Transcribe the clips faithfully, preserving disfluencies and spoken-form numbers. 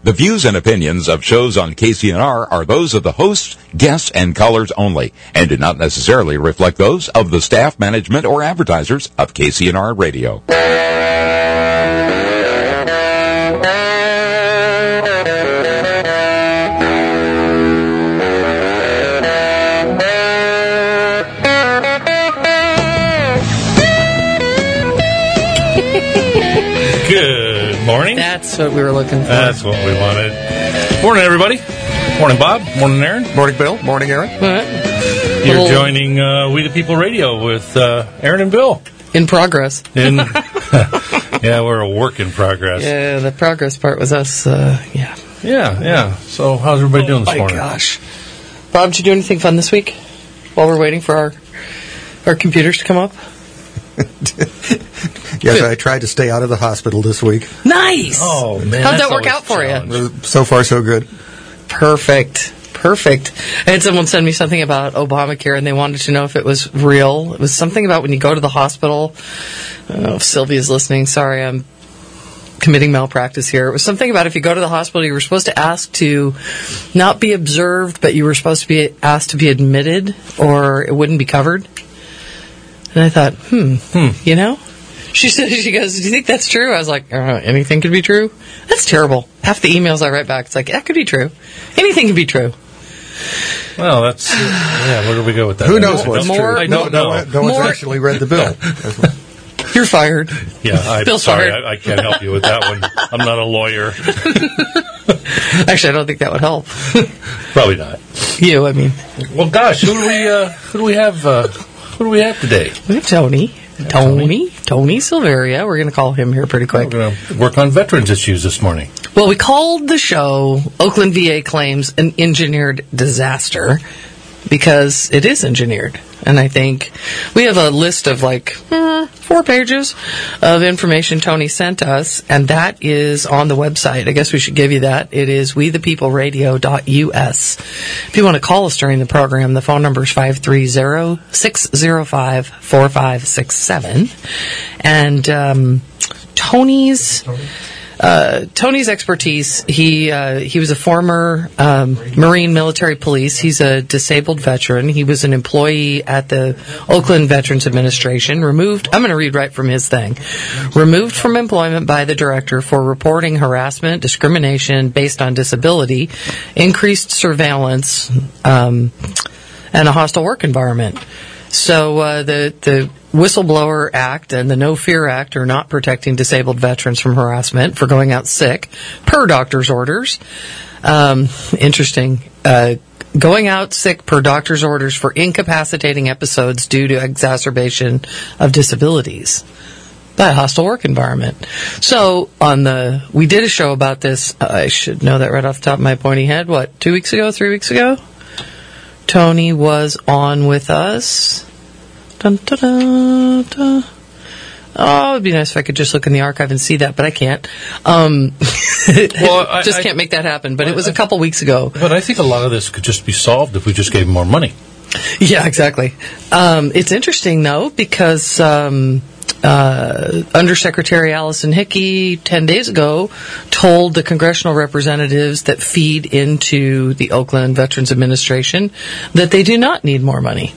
The views and opinions of shows on K C N R are those of the hosts, guests, and callers only, and do not necessarily reflect those of the staff, management, or advertisers of K C N R Radio. Good morning. That's what we were looking for. That's what we wanted. Morning, everybody. Morning, Bob. Morning, Aaron. Morning, Bill. Morning, Aaron. Right. You're Little- joining uh, We the People Radio with uh, Aaron and Bill. In progress. In yeah, we're a work in progress. Yeah, the progress part was us. Uh, yeah. Yeah, yeah. So how's everybody doing this My morning? gosh. Bob, did you do anything fun this week while we're waiting for our our computers to come up? Yes, I tried to stay out of the hospital this week. Nice. Oh, man. How'd that's that work always out for a you? challenge. So far, so good. Perfect. Perfect. I had someone send me something about Obamacare, and they wanted to know if it was real. It was something about when you go to the hospital. I don't know if Sylvia's listening. Sorry, I'm committing malpractice here. It was something about if you go to the hospital, you were supposed to ask to not be observed, but you were supposed to be asked to be admitted, or it wouldn't be covered. And I thought, hmm, Hmm. you know? She said, she goes, do you think that's true? I was like, uh, anything could be true? That's terrible. Half the emails I write back, it's like, that could be true. Anything could be true. Well, that's yeah. Where do we go with that? Who knows I what's don't- more- true? I don't no, know. No, no one's More- actually read the bill. You're fired. Yeah, I'm Bill's sorry. fired. I, I can't help you with that one. I'm not a lawyer. Actually, I don't think that would help. Probably not. You, I mean. Well, gosh, who do we uh, who do we have? Uh, who do we have today? We have Tony. Tony. Tony Silveria. We're going to call him here pretty quick. We're going to work on veterans issues this morning. Well, we called the show Oakland V A Claims an Engineered Disaster because it is engineered. And I think we have a list of like eh, four pages of information Tony sent us, and that is on the website. I guess we should give you that. It is we the people radio dot U S. If you want to call us during the program, the phone number is five three zero, six zero five, four five six seven. And um, Tony's... Uh, Tony's expertise, he uh, he was a former um, Marine military police. He's a disabled veteran. He was an employee at the Oakland Veterans Administration, removed, I'm going to read right from his thing, removed from employment by the director for reporting harassment, discrimination based on disability, increased surveillance, um, and a hostile work environment. So uh, the the Whistleblower Act and the No Fear Act are not protecting disabled veterans from harassment for going out sick, per doctor's orders. Um, interesting. Uh, going out sick per doctor's orders for incapacitating episodes due to exacerbation of disabilities. That hostile work environment. So on the, we did a show about this. I should know that right off the top of my pointy head. What, two weeks ago, three weeks ago? Tony was on with us. Dun, dun, dun, dun. Oh, it'd be nice if I could just look in the archive and see that, but I can't. Um, Well, I- just I- can't make that happen. But I- it was a I- couple weeks ago. But I think a lot of this could just be solved if we just gave more money. Yeah, exactly. Um, it's interesting, though, because um, uh, Undersecretary Allison Hickey, ten days ago, told the congressional representatives that feed into the Oakland Veterans Administration that they do not need more money.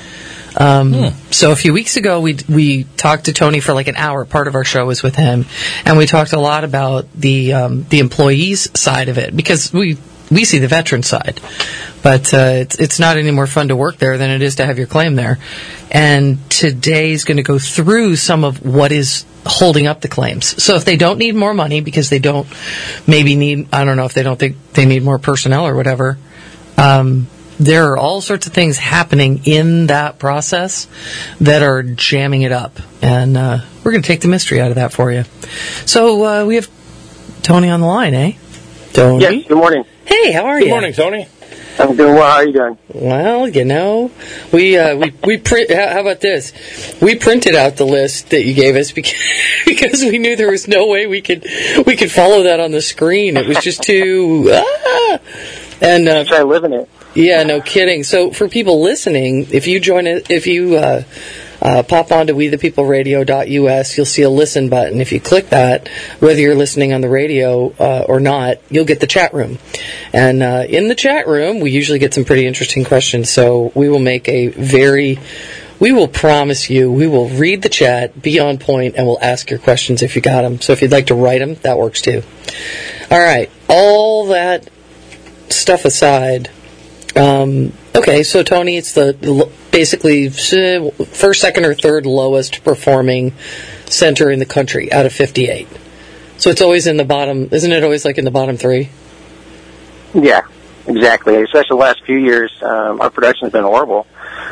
Um, Hmm. So a few weeks ago, we we talked to Tony for like an hour. Part of our show was with him, and we talked a lot about the um, the employees side of it because we we see the veteran side, but uh, it's it's not any more fun to work there than it is to have your claim there. And today's going to go through some of what is holding up the claims. So if they don't need more money because they don't maybe need, I don't know if they don't think they need more personnel or whatever. Um, There are all sorts of things happening in that process that are jamming it up. And uh, we're going to take the mystery out of that for you. So uh, we have Tony on the line, eh? Tony? Yes, good morning. Hey, how are Good you? morning, Tony. I'm doing well. How are you doing? Well, you know, we uh, we we print. How about this? We printed out the list that you gave us because, because we knew there was no way we could we could follow that on the screen. It was just too. Ah! And uh, Try living it. yeah, no kidding. So for people listening, if you join it, if you uh, uh, pop on to we the people radio dot U S. You'll see a listen button. If you click that, whether you're listening on the radio uh, or not, you'll get the chat room. And uh, in the chat room, we usually get some pretty interesting questions. So we will make a very... We will promise you, we will read the chat, be on point, and we'll ask your questions if you got them. So if you'd like to write them, that works too. All right, all that stuff aside, um, okay, so Tony, it's the basically first, second, or third lowest performing center in the country out of fifty-eight. So it's always in the bottom, isn't it always like in the bottom three? Yeah, exactly. Especially the last few years, um, our production's been horrible.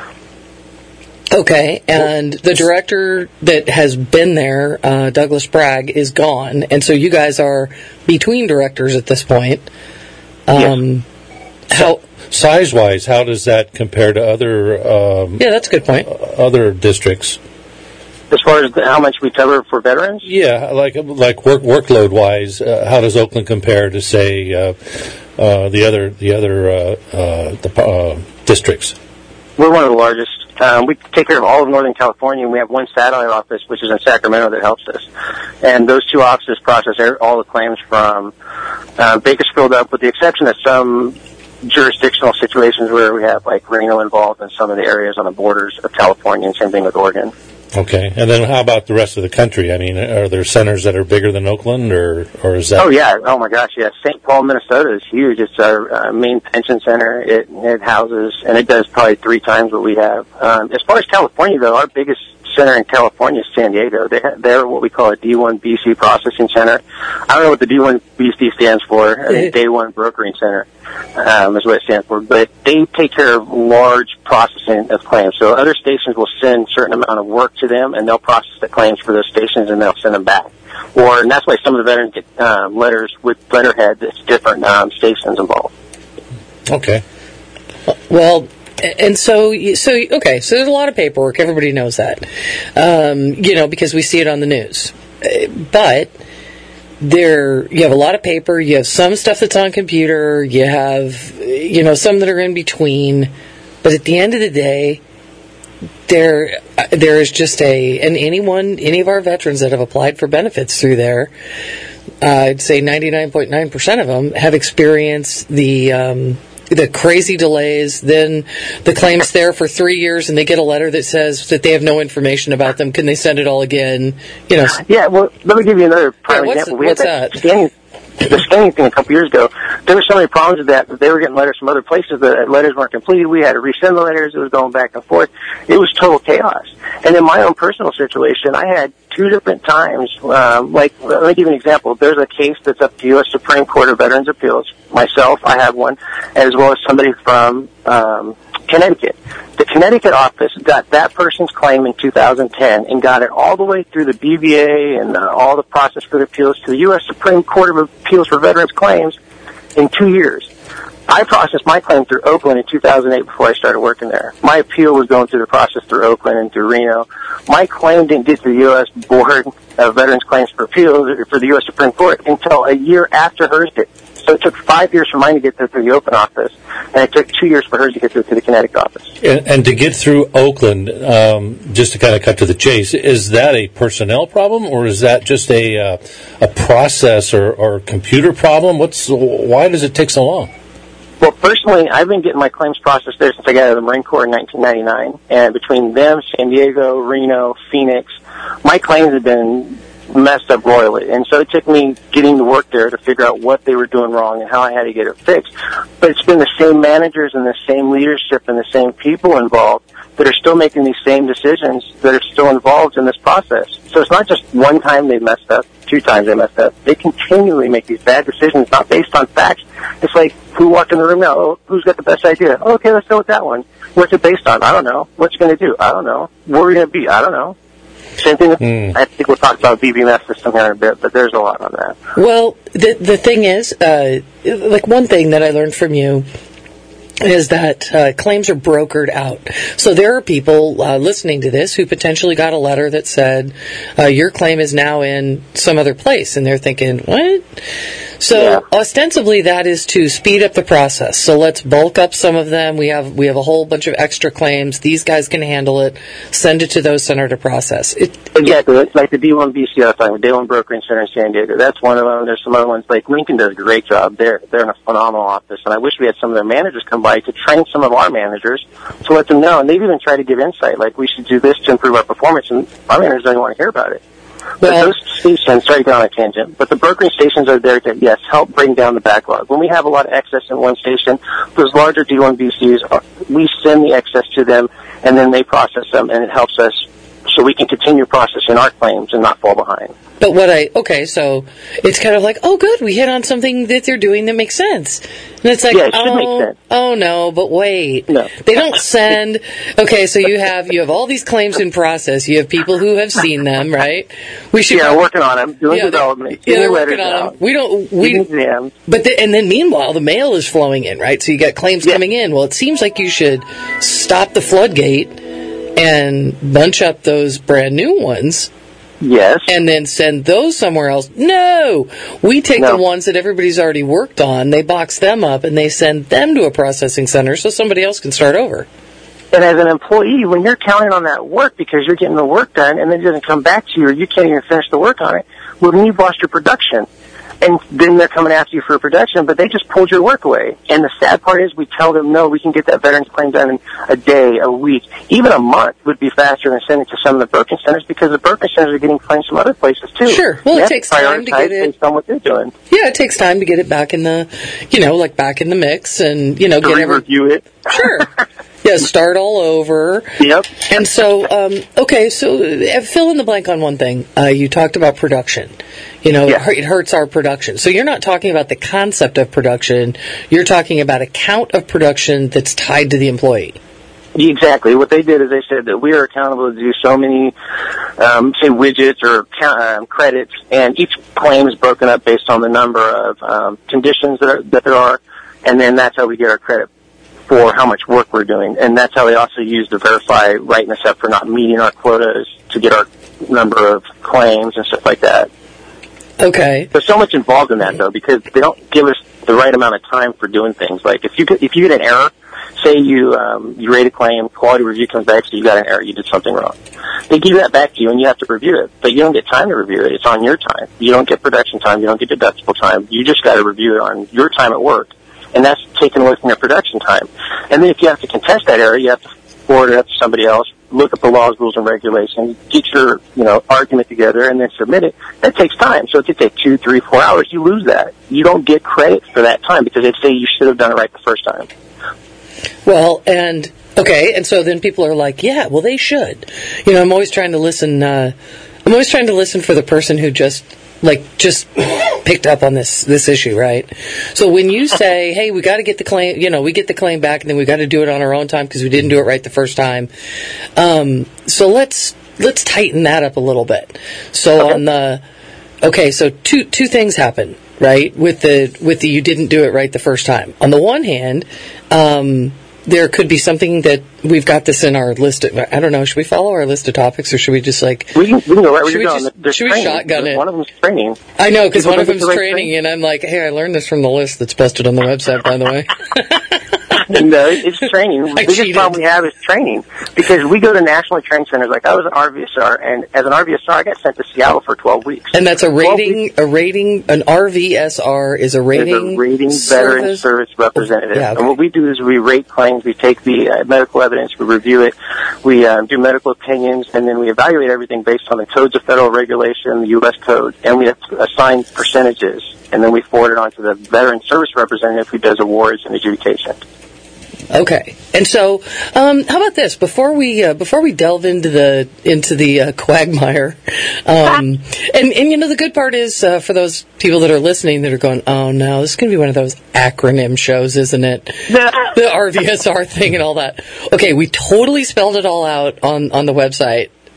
Okay, and the director that has been there, uh, Douglas Bragg, is gone, and so you guys are between directors at this point. Um, yes. How size-wise, how does that compare to other? Um, yeah, that's a good point. Other districts. As far as the, how much we cover for veterans? Yeah, like like work workload-wise, uh, how does Oakland compare to say uh, uh, the other the other uh, uh, the uh, districts? We're one of the largest. Um, we take care of all of Northern California, and we have one satellite office, which is in Sacramento, that helps us. And those two offices process all the claims from uh, Bakersfield up, with the exception of some jurisdictional situations where we have, like, Reno involved in some of the areas on the borders of California, and same thing with Oregon. Okay, and then how about the rest of the country? I mean, are there centers that are bigger than Oakland, or or is that? Oh yeah, oh my gosh, yeah. Saint Paul, Minnesota is huge. It's our uh, main pension center. It it houses, and it does probably three times what we have. Um, as far as California, though, our biggest center in California is San Diego. They ha- they're what we call a D one B C processing center. I don't know what the D one B C stands for. I think Day One Brokering Center um, is what it stands for. But they take care of large processing of claims. So other stations will send a certain amount of work to them, and they'll process the claims for those stations, and they'll send them back. Or, and that's why some of the veterans get um, letters with letterhead that's different um, stations involved. Okay. Well, and so, so okay, so there's a lot of paperwork. Everybody knows that, um, you know, because we see it on the news. But there, you have a lot of paper. You have some stuff that's on computer. You have, you know, some that are in between. But at the end of the day, there, there is just a, and anyone, any of our veterans that have applied for benefits through there, uh, I'd say ninety-nine point nine percent of them have experienced the. Um, the crazy delays, then the claim's there for three years and they get a letter that says that they have no information about them. Can they send it all again? You know. Yeah, well, let me give you another prime yeah, what's, example. We what's had that, that? Scanning, the scanning thing a couple years ago. There were so many problems with that that they were getting letters from other places that letters weren't completed. We had to resend the letters. It was going back and forth. It was total chaos. And in my own personal situation, I had two different times, um, like, let me give you an example. There's a case that's up to U S Supreme Court of Veterans Appeals. Myself, I have one, as well as somebody from um, Connecticut. The Connecticut office got that person's claim in two thousand ten and got it all the way through the B V A and uh, all the process for the appeals to the U S Supreme Court of Appeals for Veterans Claims in two years. I processed my claim through Oakland in two thousand eight before I started working there. My appeal was going through the process through Oakland and through Reno. My claim didn't get to the U S Board of Veterans Claims for Appeals, or for the U S Supreme Court, until a year after hers did. So it took five years for mine to get through through the Oakland office, and it took two years for hers to get through to the Connecticut office. And, and to get through Oakland, um, just to kind of cut to the chase, is that a personnel problem, or is that just a uh, a process or, or computer problem? What's why does it take so long? Well, personally, I've been getting my claims processed there since I got out of the Marine Corps in nineteen ninety-nine, and between them, San Diego, Reno, Phoenix, my claims have been messed up royally. And so it took me getting to work there to figure out what they were doing wrong and how I had to get it fixed. But it's been the same managers and the same leadership and the same people involved that are still making these same decisions that are still involved in this process. So it's not just one time they messed up, two times they messed up. They continually make these bad decisions, not based on facts. It's like, who walked in the room now? Oh, who's got the best idea? Oh, okay, let's go with that one. What's it based on? I don't know. What's it going to do? I don't know. Where are we going to be? I don't know. Same thing with, mm. I think we'll talk about B B M S system here in a bit, but there's a lot on that. Well, the the thing is, uh, like one thing that I learned from you is that uh, claims are brokered out. So there are people uh, listening to this who potentially got a letter that said, uh, your claim is now in some other place, and they're thinking, what? So Yeah. ostensibly that is to speed up the process. So let's bulk up some of them. We have we have a whole bunch of extra claims. These guys can handle it. Send it to those center to process. It, Exactly. It's like the D one B C I was talking about, Day One Brokering Center in San Diego. That's one of them. There's some other ones. Like Lincoln does a great job. They're they're in a phenomenal office, and I wish we had some of their managers come by to train some of our managers to let them know. And they've even tried to give insight, like we should do this to improve our performance, and our managers don't even want to hear about it. But Well- those stations, sorry to go on a tangent, but the brokering stations are there to, yes, help bring down the backlog. When we have a lot of excess in one station, those larger D one B Cs, are, we send the excess to them, and then they process them, and it helps us so we can continue processing our claims and not fall behind. But what I, okay, so it's kind of like, oh good, we hit on something that they're doing that makes sense. And it's like, Yeah, it should oh, make sense. oh no, but wait. No. They don't send, okay, so you have, you have all these claims in process. You have people who have seen them, right? We should, Yeah, working on them, doing yeah, they're- development, yeah, they're getting working letters on out, them. We don't, we, getting exams. but the, and then meanwhile, the mail is flowing in, right? So you got claims Yeah. coming in. Well, it seems like you should stop the floodgate and bunch up those brand new ones Yes. and then send those somewhere else. No! We take No. the ones that everybody's already worked on, they box them up, and they send them to a processing center so somebody else can start over. And as an employee, when you're counting on that work because you're getting the work done and then it doesn't come back to you or you can't even finish the work on it, well, then you've lost your production. And then they're coming after you for a production, but they just pulled your work away. And the sad part is we tell them, no, we can get that veterans claim done in a day, a week, even a month would be faster than sending it to some of the broken centers because the broken centers are getting claims from other places too. Sure. Well, They it have takes time to prioritize get it- based on what they're doing. Yeah, it takes time to get it back in the, you know, like back in the mix and, you know, To get every, re-review it. sure. Yeah, start all over. Yep. And so, um, okay, so uh, fill in the blank on one thing. Uh, you talked about production. You know, Yeah. it, hurt, it hurts our production. So you're not talking about the concept of production. You're talking about a count of production that's tied to the employee. Exactly. What they did is they said that we are accountable to do so many, um, say, widgets or count, um, credits, and each claim is broken up based on the number of um, conditions that, are, that there are, and then that's how we get our credit for how much work we're doing. And that's how they also use to verify writing us up for not meeting our quotas to get our number of claims and stuff like that. Okay. There's so much involved in that, though, because they don't give us the right amount of time for doing things. Like if you get, if you get an error, say you um, you rate a claim, quality review comes back, so you got an error, you did something wrong. They give that back to you, and you have to review it, but you don't get time to review it. It's on your time. You don't get production time. You don't get deductible time. You just got to review it on your time at work, and that's taken away from your production time. And then if you have to contest that error, you have to forward it up to somebody else, look at the laws, rules, and regulations, get your, you know, argument together, and then submit it. That takes time. So it could take two, three, four hours. You lose that. You don't get credit for that time because they say you should have done it right the first time. Well, and okay, and so then people are like, yeah, well, they should. You know, I'm always trying to listen. Uh, I'm always trying to listen for the person who just like just picked up on this this issue, right? So when you say, hey, we got to get the claim, you know, we get the claim back, and then we got to do it on our own time because we didn't do it right the first time. Um, so let's let's tighten that up a little bit. So Okay. on the okay, so two two things happen. Right, with the with the you didn't do it right the first time. On the one hand, um, there could be something that we've got this in our list. Of, I don't know. Should we follow our list of topics, or should we just like? We can, we can go right where Should you're we going. just- There's should we training. shotgun it? One of them's training. I know because People one of don't get them's the right training, thing. and I'm like, hey, I learned this from the list that's posted on the website, by the way. No, it's training. The I biggest cheated. problem we have is training because we go to national training centers. Like I was an R V S R, and as an R V S R, I got sent to Seattle for twelve weeks. And that's a twelve rating. A rating. An R V S R is a There's rating. a rating veteran service- service representative. Yeah, okay. And what we do is we rate claims, we take the uh, medical evidence, we review it, we um, do medical opinions, and then we evaluate everything based on the codes of federal regulation, the U S code, and we assign percentages, and then we forward it on to the veteran service representative who does awards and adjudication. Okay, and so um, how about this? Before we uh, before we delve into the into the uh, quagmire, um, and and you know the good part is uh, for those people that are listening that are going, oh no, this is going to be one of those acronym shows, isn't it? The R V S R thing and all that. Okay, we totally spelled it all out on on the website.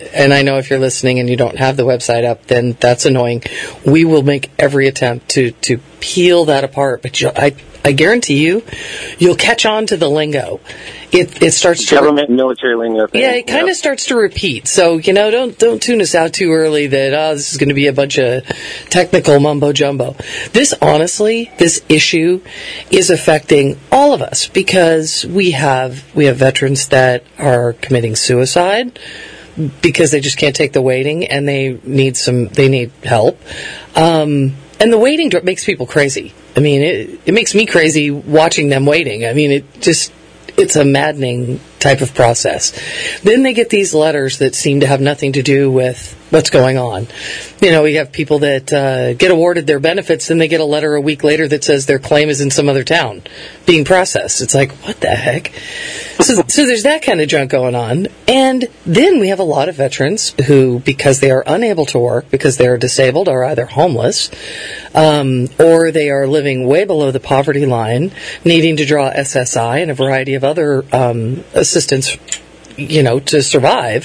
and I know if you're listening and you don't have the website up, then that's annoying. We will make every attempt to, to peel that apart, but you, I I guarantee you, you'll catch on to the lingo. It it starts to government and military lingo. Thing. Yeah, it kind of yep. starts to repeat. So you know, don't don't tune us out too early. That oh, this is going to be a bunch of technical mumbo jumbo. This honestly, this issue is affecting all of us because we have we have veterans that are committing suicide because they just can't take the waiting and they need some they need help. Um, and the waiting makes people crazy. I mean, it, it makes me crazy watching them waiting. I mean, it just, it's a maddening type of process. Then they get these letters that seem to have nothing to do with what's going on. You know, we have people that uh, get awarded their benefits, then they get a letter a week later that says their claim is in some other town being processed. It's like, what the heck? So, so there's that kind of junk going on. And then we have a lot of veterans who, because they are unable to work, because they are disabled, are either homeless, um, or they are living way below the poverty line, needing to draw S S I and a variety of other um, assistance, you know, to survive.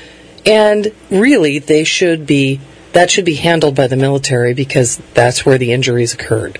And really, they should be, that should be handled by the military because that's where the injuries occurred.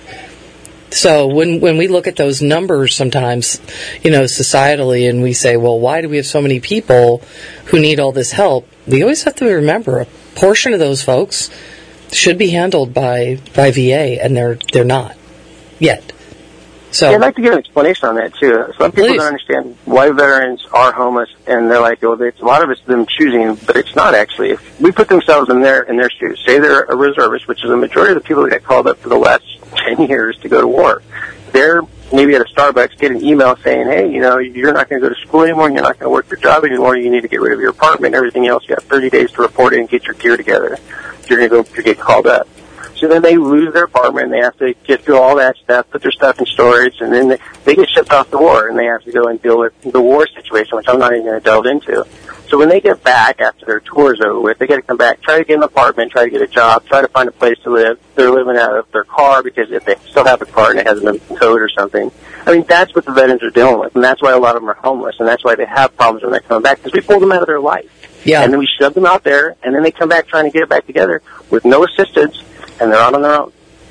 So when when we look at those numbers sometimes, you know, societally, and we say, well, why do we have so many people who need all this help? We always have to remember a portion of those folks should be handled by, by V A, and they're they're not yet. So yeah, I'd like to give an explanation on that too. Some people Please. don't understand why veterans are homeless, and they're like, "Oh, it's, a lot of it's them choosing," but it's not actually. If we put themselves in their in their shoes, say they're a reservist, which is the majority of the people that get called up for the last ten years to go to war. They're maybe at a Starbucks, get an email saying, "Hey, you know, you're not going to go to school anymore, and you're not going to work your job anymore. You need to get rid of your apartment, and everything else. You have thirty days to report it and get your gear together. You're going to go to get called up." So then they lose their apartment, and they have to get through all that stuff, put their stuff in storage, and then they, they get shipped off the war, and they have to go and deal with the war situation, which I'm not even going to delve into. So when they get back after their tour's over with, they got to come back, try to get an apartment, try to get a job, try to find a place to live. They're living out of their car because if they still have a car and it hasn't been towed or something. I mean, that's what the veterans are dealing with, and that's why a lot of them are homeless, and that's why they have problems when they come back, because we pulled them out of their life. yeah, And then we shove them out there, and then they come back trying to get it back together with no assistance, and they're out on their own.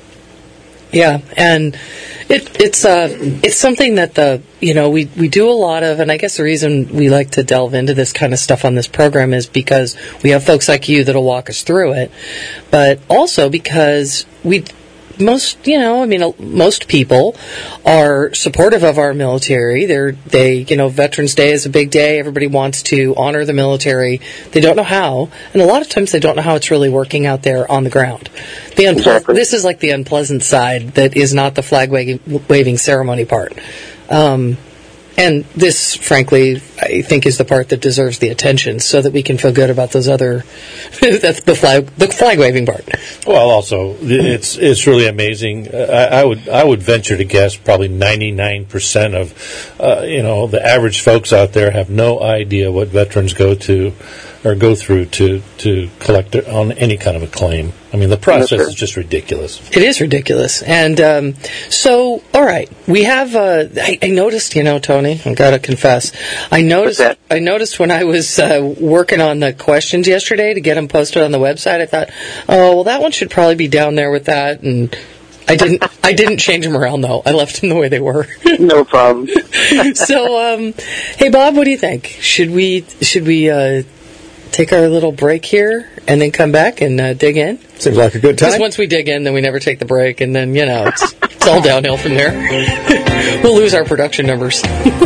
yeah, and it, it's uh, it's something that the you know we, we do a lot of, and I guess the reason we like to delve into this kind of stuff on this program is because we have folks like you that'll walk us through it, but also because we. Most, you know, I mean, most people are supportive of our military. They're, they, you know, Veterans Day is a big day. Everybody wants to honor the military. They don't know how, and a lot of times they don't know how it's really working out there on the ground. The unple- Exactly. This is like the unpleasant side that is not the flag waving, waving ceremony part. Um, And this, frankly, I think is the part that deserves the attention, so that we can feel good about those other, that's the flag, the flag waving part. Well, also, it's it's really amazing. I, I would I would venture to guess probably ninety-nine percent of, uh, you know, the average folks out there have no idea what veterans go to or go through to to collect on any kind of a claim. I mean, the process Yes, is just ridiculous. It is ridiculous. And um, so, all right, we have. Uh, I, I noticed, you know, Tony, I gotta confess, I noticed. What's that? I noticed when I was uh, working on the questions yesterday to get them posted on the website. I thought, oh, well, that one should probably be down there with that, and I didn't. I didn't change them around though. I left them the way they were. No problem. So, um, hey, Bob, what do you think? Should we? Should we? Uh, Take our little break here and then come back and uh, dig in? Seems like a good Because time. once we dig in, then we never take the break, and then, you know, it's, it's all downhill from there. We'll lose our production numbers.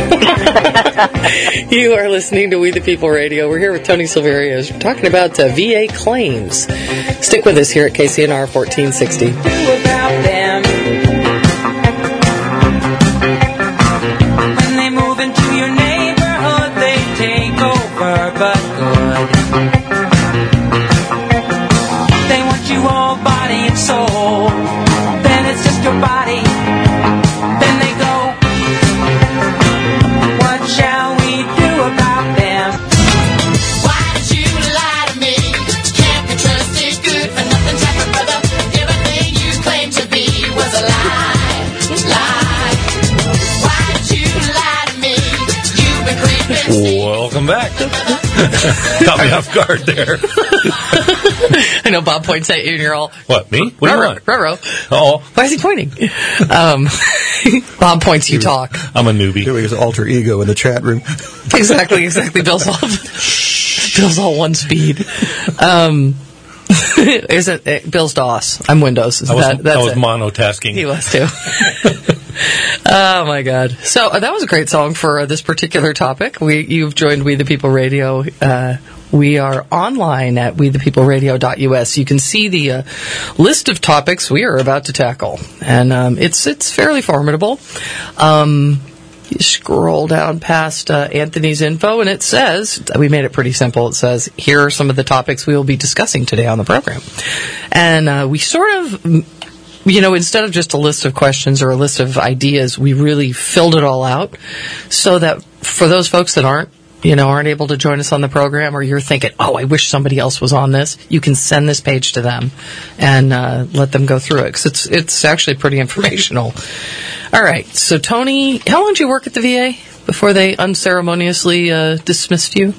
You are listening to We the People Radio. We're here with Tony Silverios. We're talking about uh, V A claims. Stick with us here at K C N R fourteen sixty. When they move into your neighborhood, they take over, but good. They want you all body and soul. Then it's just your body. Then they go. What shall we do about them? Why did you lie to me? Can't be trusted, good for nothing type of brother. Everything you claimed to be was a lie, lie. Why did you lie to me? You've been creeping. welcome back. Caught me off guard there. I know Bob points at you and you're all, What, me? What do you want? Ruh-roh. Oh, Why is he pointing? Um, Bob points, you talk. I'm a newbie. Doing his alter ego in the chat room. Exactly, exactly. Bill's all, Bill's all one speed. Um, isn't it, Bill's DOS. I'm Windows. I was, That- that's I was it. monotasking. He was too. Oh my God! So uh, that was a great song for uh, this particular topic. We you've joined We the People Radio. Uh, we are online at we the people radio dot u s. You can see the uh, list of topics we are about to tackle, and um, it's it's fairly formidable. Um, you scroll down past uh, Anthony's info, and it says, we made it pretty simple. It says, here are some of the topics we will be discussing today on the program. And uh, we sort of, you know, instead of just a list of questions or a list of ideas, we really filled it all out so that for those folks that aren't, you know, aren't able to join us on the program, or you're thinking, oh, I wish somebody else was on this, you can send this page to them and uh, let them go through it, because it's, it's actually pretty informational. All right, so Tony, how long did you work at the V A before they unceremoniously uh, dismissed you?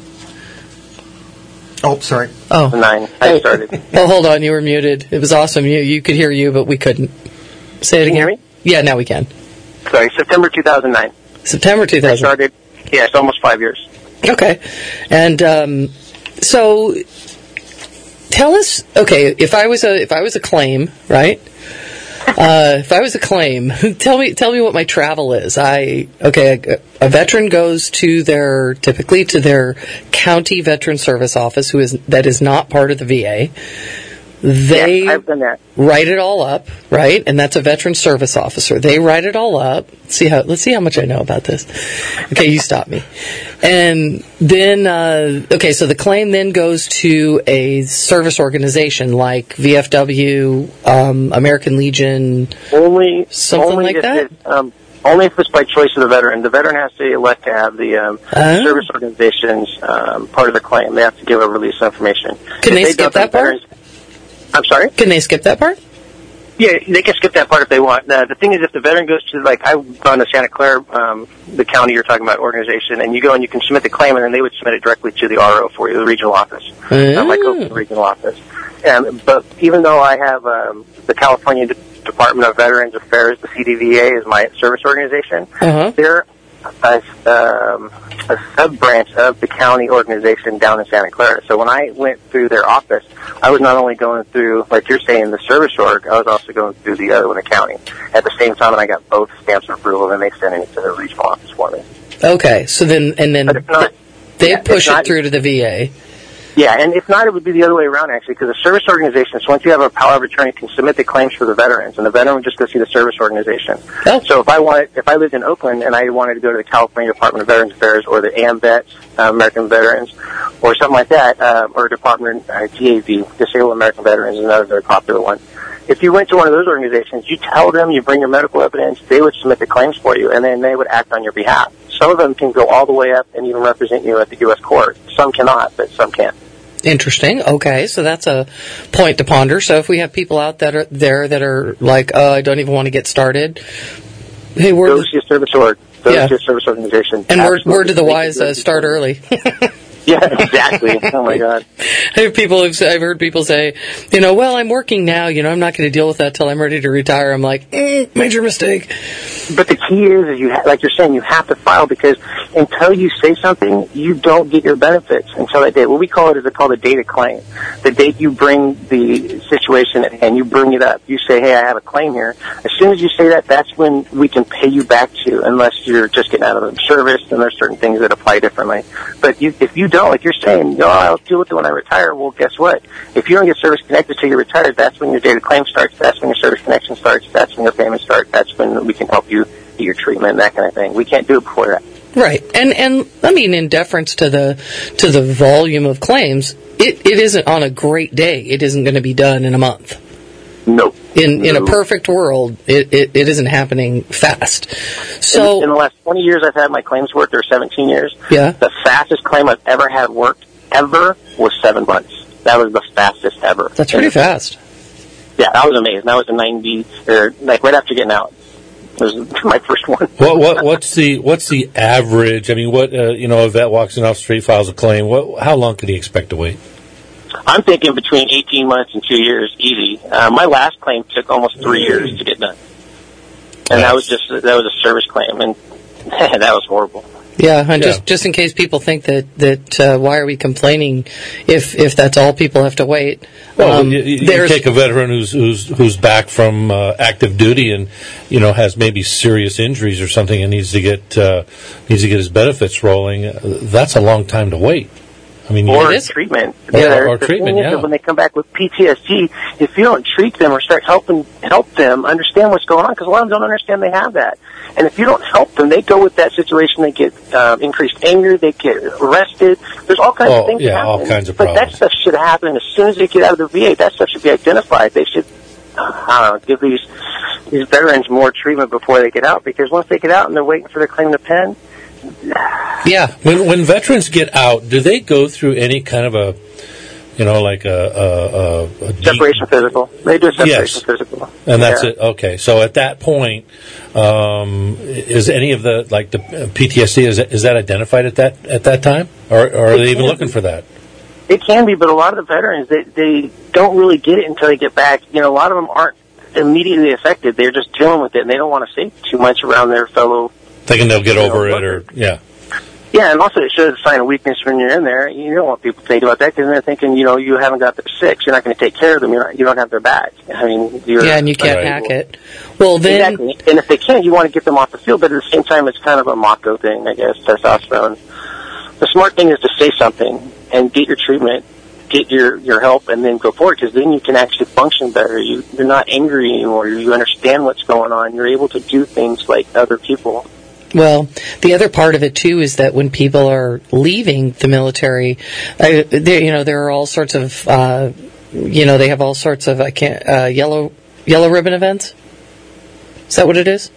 Oh, sorry. Oh, Nine. I started. oh, hold on, you were muted. It was awesome. You you could hear you, but we couldn't. Say it Can you again. hear me? Yeah, now we can. Sorry, September two thousand nine. September two I thousand. started, yeah, it's almost five years. Okay. And um, so tell us, okay, if I was a if I was a claim, right? Uh, if I was a claim, tell me tell me what my travel is. I okay, a, a veteran goes to their typically to their county veteran service office, who is that is not part of the V A. They Yeah, I've done that. write it all up, right? And that's a veteran service officer. They write it all up. See how let's see how much I know about this. Okay, you stop me. And then uh, okay, so the claim then goes to a service organization like V F W, um, American Legion. Only, Something only like if that? It, um, only if it's by choice of the veteran. The veteran has to elect to have the um, Oh. service organization's um, part of the claim. They have to give a release information. Can If they skip don't, that the part? veterans- I'm sorry? Can they skip that part? Yeah, they can skip that part if they want. Uh, the thing is, if the veteran goes to, like, I've gone to Santa Clara, um, the county you're talking about, organization, and you go and you can submit the claim, and then they would submit it directly to the R O for you, the regional office. Oh. I might go to the regional office. Um, but even though I have um, the California De- Department of Veterans Affairs, the C D V A, is my service organization, Uh-huh. they're a, um, a sub-branch of the county organization down in Santa Clara. So when I went through their office, I was not only going through, like you're saying, the service org, I was also going through the other one, the county. At the same time, and I got both stamps of approval, and they sent it to the regional office for me. Okay, so then and then But if not, they yeah, if push it not- through to the V A. Yeah, and if not, it would be the other way around, actually, because the service organization, so once you have a power of attorney, can submit the claims for the veterans, and the veteran would just go see the service organization. Oh. So if I wanted, if I lived in Oakland and I wanted to go to the California Department of Veterans Affairs or the AMVETS, uh, American Veterans, or something like that, uh, or Department, uh, G A V, Disabled American Veterans is another very popular one. If you went to one of those organizations, you tell them, you bring your medical evidence, they would submit the claims for you, and then they would act on your behalf. Some of them can go all the way up and even represent you at the U S court. Some cannot, but some can. Interesting. Okay, so that's a point to ponder. So if we have people out that are there that are like, oh, I don't even want to get started. Hey, word, Go see a service org. Go Yeah. see a service organization. and word, Absolutely. word to the They can wise, do uh, it. start early. Yeah, exactly. Oh my God. I have people have, I've heard people say, you know, well, I'm working now. You know, I'm not going to deal with that till I'm ready to retire. I'm like, mm, major mistake. But the key is, is you ha- like you're saying, you have to file, because until you say something, you don't get your benefits until that date. What we call it is called a date of claim. The date you bring the situation at hand, you bring it up. You say, hey, I have a claim here. As soon as you say that, that's when we can pay you back to, unless you're just getting out of the service, and there's certain things that apply differently. But you, if you don't, like you're saying, no, I'll deal with it when I retire. Well, guess what? If you don't get service connected till you're retired, that's when your date of claim starts. That's when your service connection starts. That's when your payments start. That's when we can help you get your treatment and that kind of thing. We can't do it before that. Right, and and I mean, in deference to the to the volume of claims, it, it isn't on a great day. It isn't going to be done in a month. No. In in a No. perfect world, it, it, it isn't happening fast. So in, in the last twenty years I've had my claims worked, or seventeen years, yeah, the fastest claim I've ever had worked, ever, was seven months. That was the fastest ever. that's pretty And, fast. Yeah, I was amazed. That was in ninety, or like right after getting out. It was my first one. What what what's the what's the average? I mean, what uh, you know, a vet walks in off the street, files a claim. What how long can he expect to wait? I'm thinking between eighteen months and two years, easy. Uh, my last claim took almost three years to get done, and that was just that was a service claim, and that was horrible. Yeah, and Yeah. just just in case people think that that uh, why are we complaining if if that's all people have to wait? Well, Um, you, you there's take a veteran who's who's who's back from uh, active duty and you know has maybe serious injuries or something and needs to get uh, needs to get his benefits rolling. Uh, that's a long time to wait. I mean, Or you- is. treatment. Or- Yeah, or the treatment, thing is yeah. that when they come back with P T S D, if you don't treat them or start helping help them understand what's going on, because a lot of them don't understand they have that. And if you don't help them, they go with that situation, they get um, increased anger, they get arrested. There's all kinds Oh, of things yeah, that happen. all kinds of but that problems. stuff should happen as soon as they get out of the V A. That stuff should be identified. They should, uh, I don't know, give these these veterans more treatment before they get out, because once they get out and they're waiting for their claim to pen, yeah. when when veterans get out, do they go through any kind of a you know like a, a, a, a deep- separation physical. They do a separation Yes. physical. And that's Yeah. it. Okay, so at that point, um, is any of the like the P T S D is is that identified at that at that time, or, or are they even looking for that? It can be, but a lot of the veterans, they, they don't really get it until they get back. You know, a lot of them aren't immediately affected. They're just dealing with it, and they don't want to say too much around their fellow. Thinking they'll get You know, over it, or yeah, Yeah, and also it shows a sign of weakness when you're in there. You don't want people to think about that, because they're thinking, you know, you haven't got their six. You're not going to take care of them. You're not, you don't have their back. I mean, you're... Yeah, and you can't Right. hack it. Well, then Exactly. And if they can, you want to get them off the field, but at the same time, it's kind of a Mako thing, I guess, testosterone. The smart thing is to say something and get your treatment, get your, your help, and then go forward, because then you can actually function better. You, you're not angry anymore. You understand what's going on. You're able to do things like other people. Well, the other part of it too is that when people are leaving the military, uh, there, you know, there are all sorts of, uh, you know, they have all sorts of, I can't, uh, yellow, yellow ribbon events. Is that what it is?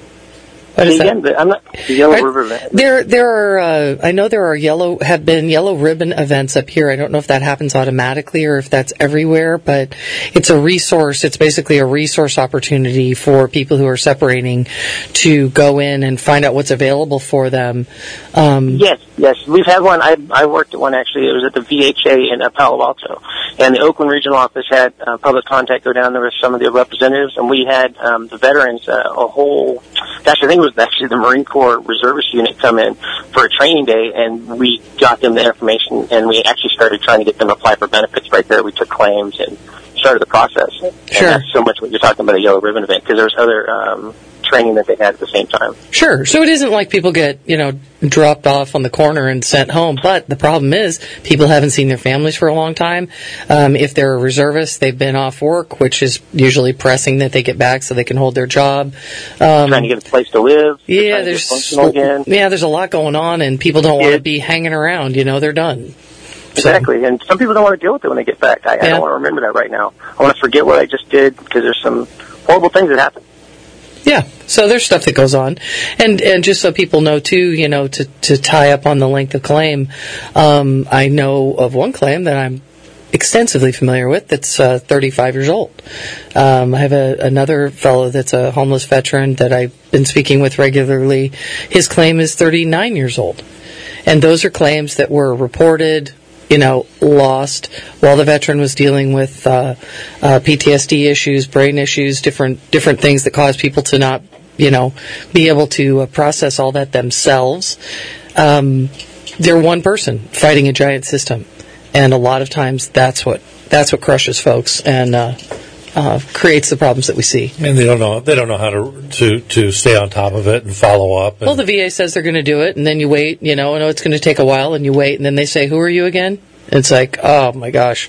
What is that? Again, but I'm not the Yellow Are- River event. There, there are. Uh, I know there are yellow have been yellow ribbon events up here. I don't know if that happens automatically or if that's everywhere, but it's a resource. It's basically a resource opportunity for people who are separating to go in and find out what's available for them. Um, Yes, yes, we've had one. I I worked at one actually. It was at the V H A in uh, Palo Alto, and the Oakland Regional Office had uh, public contact go down there with some of the representatives, and we had um, the veterans, uh, a whole. Gosh, I think it was actually the Marine Corps Reservist unit come in for a training day, and we got them the information, and we actually started trying to get them to apply for benefits right there. We took claims and started the process. Sure. And that's so much what you're talking about a yellow ribbon event, because there's other um, training that they had at the same time. Sure. So it isn't like people get, you know, dropped off on the corner and sent home. But the problem is people haven't seen their families for a long time. Um, if they're a reservist, they've been off work, which is usually pressing that they get back so they can hold their job. Um, Trying to get a place to live. yeah, trying to get there's functional again. yeah, there's a lot going on, and people don't want to Yeah. be hanging around. You know, they're done. Exactly, and some people don't want to deal with it when they get back. I, I Yeah. don't want to remember that right now. I want to forget what I just did, because there's some horrible things that happen. Yeah, so there's stuff that goes on, and and just so people know too, you know, to to tie up on the length of claim, um, I know of one claim that I'm extensively familiar with that's uh, thirty-five years old. Um, I have a, another fellow that's a homeless veteran that I've been speaking with regularly. His claim is thirty-nine years old, and those are claims that were reported, you know, lost while the veteran was dealing with uh, uh, P T S D issues, brain issues, different different things that cause people to not, you know, be able to uh, process all that themselves. Um, they're one person fighting a giant system, and a lot of times that's what that's what crushes folks and uh, uh, creates the problems that we see. and they don't know they don't know how to to to stay on top of it and follow up. And, Well, the V A says they're going to do it, and then you wait, you know, and it's going to take a while, and you wait, and then they say, who are you again? It's like, oh my gosh.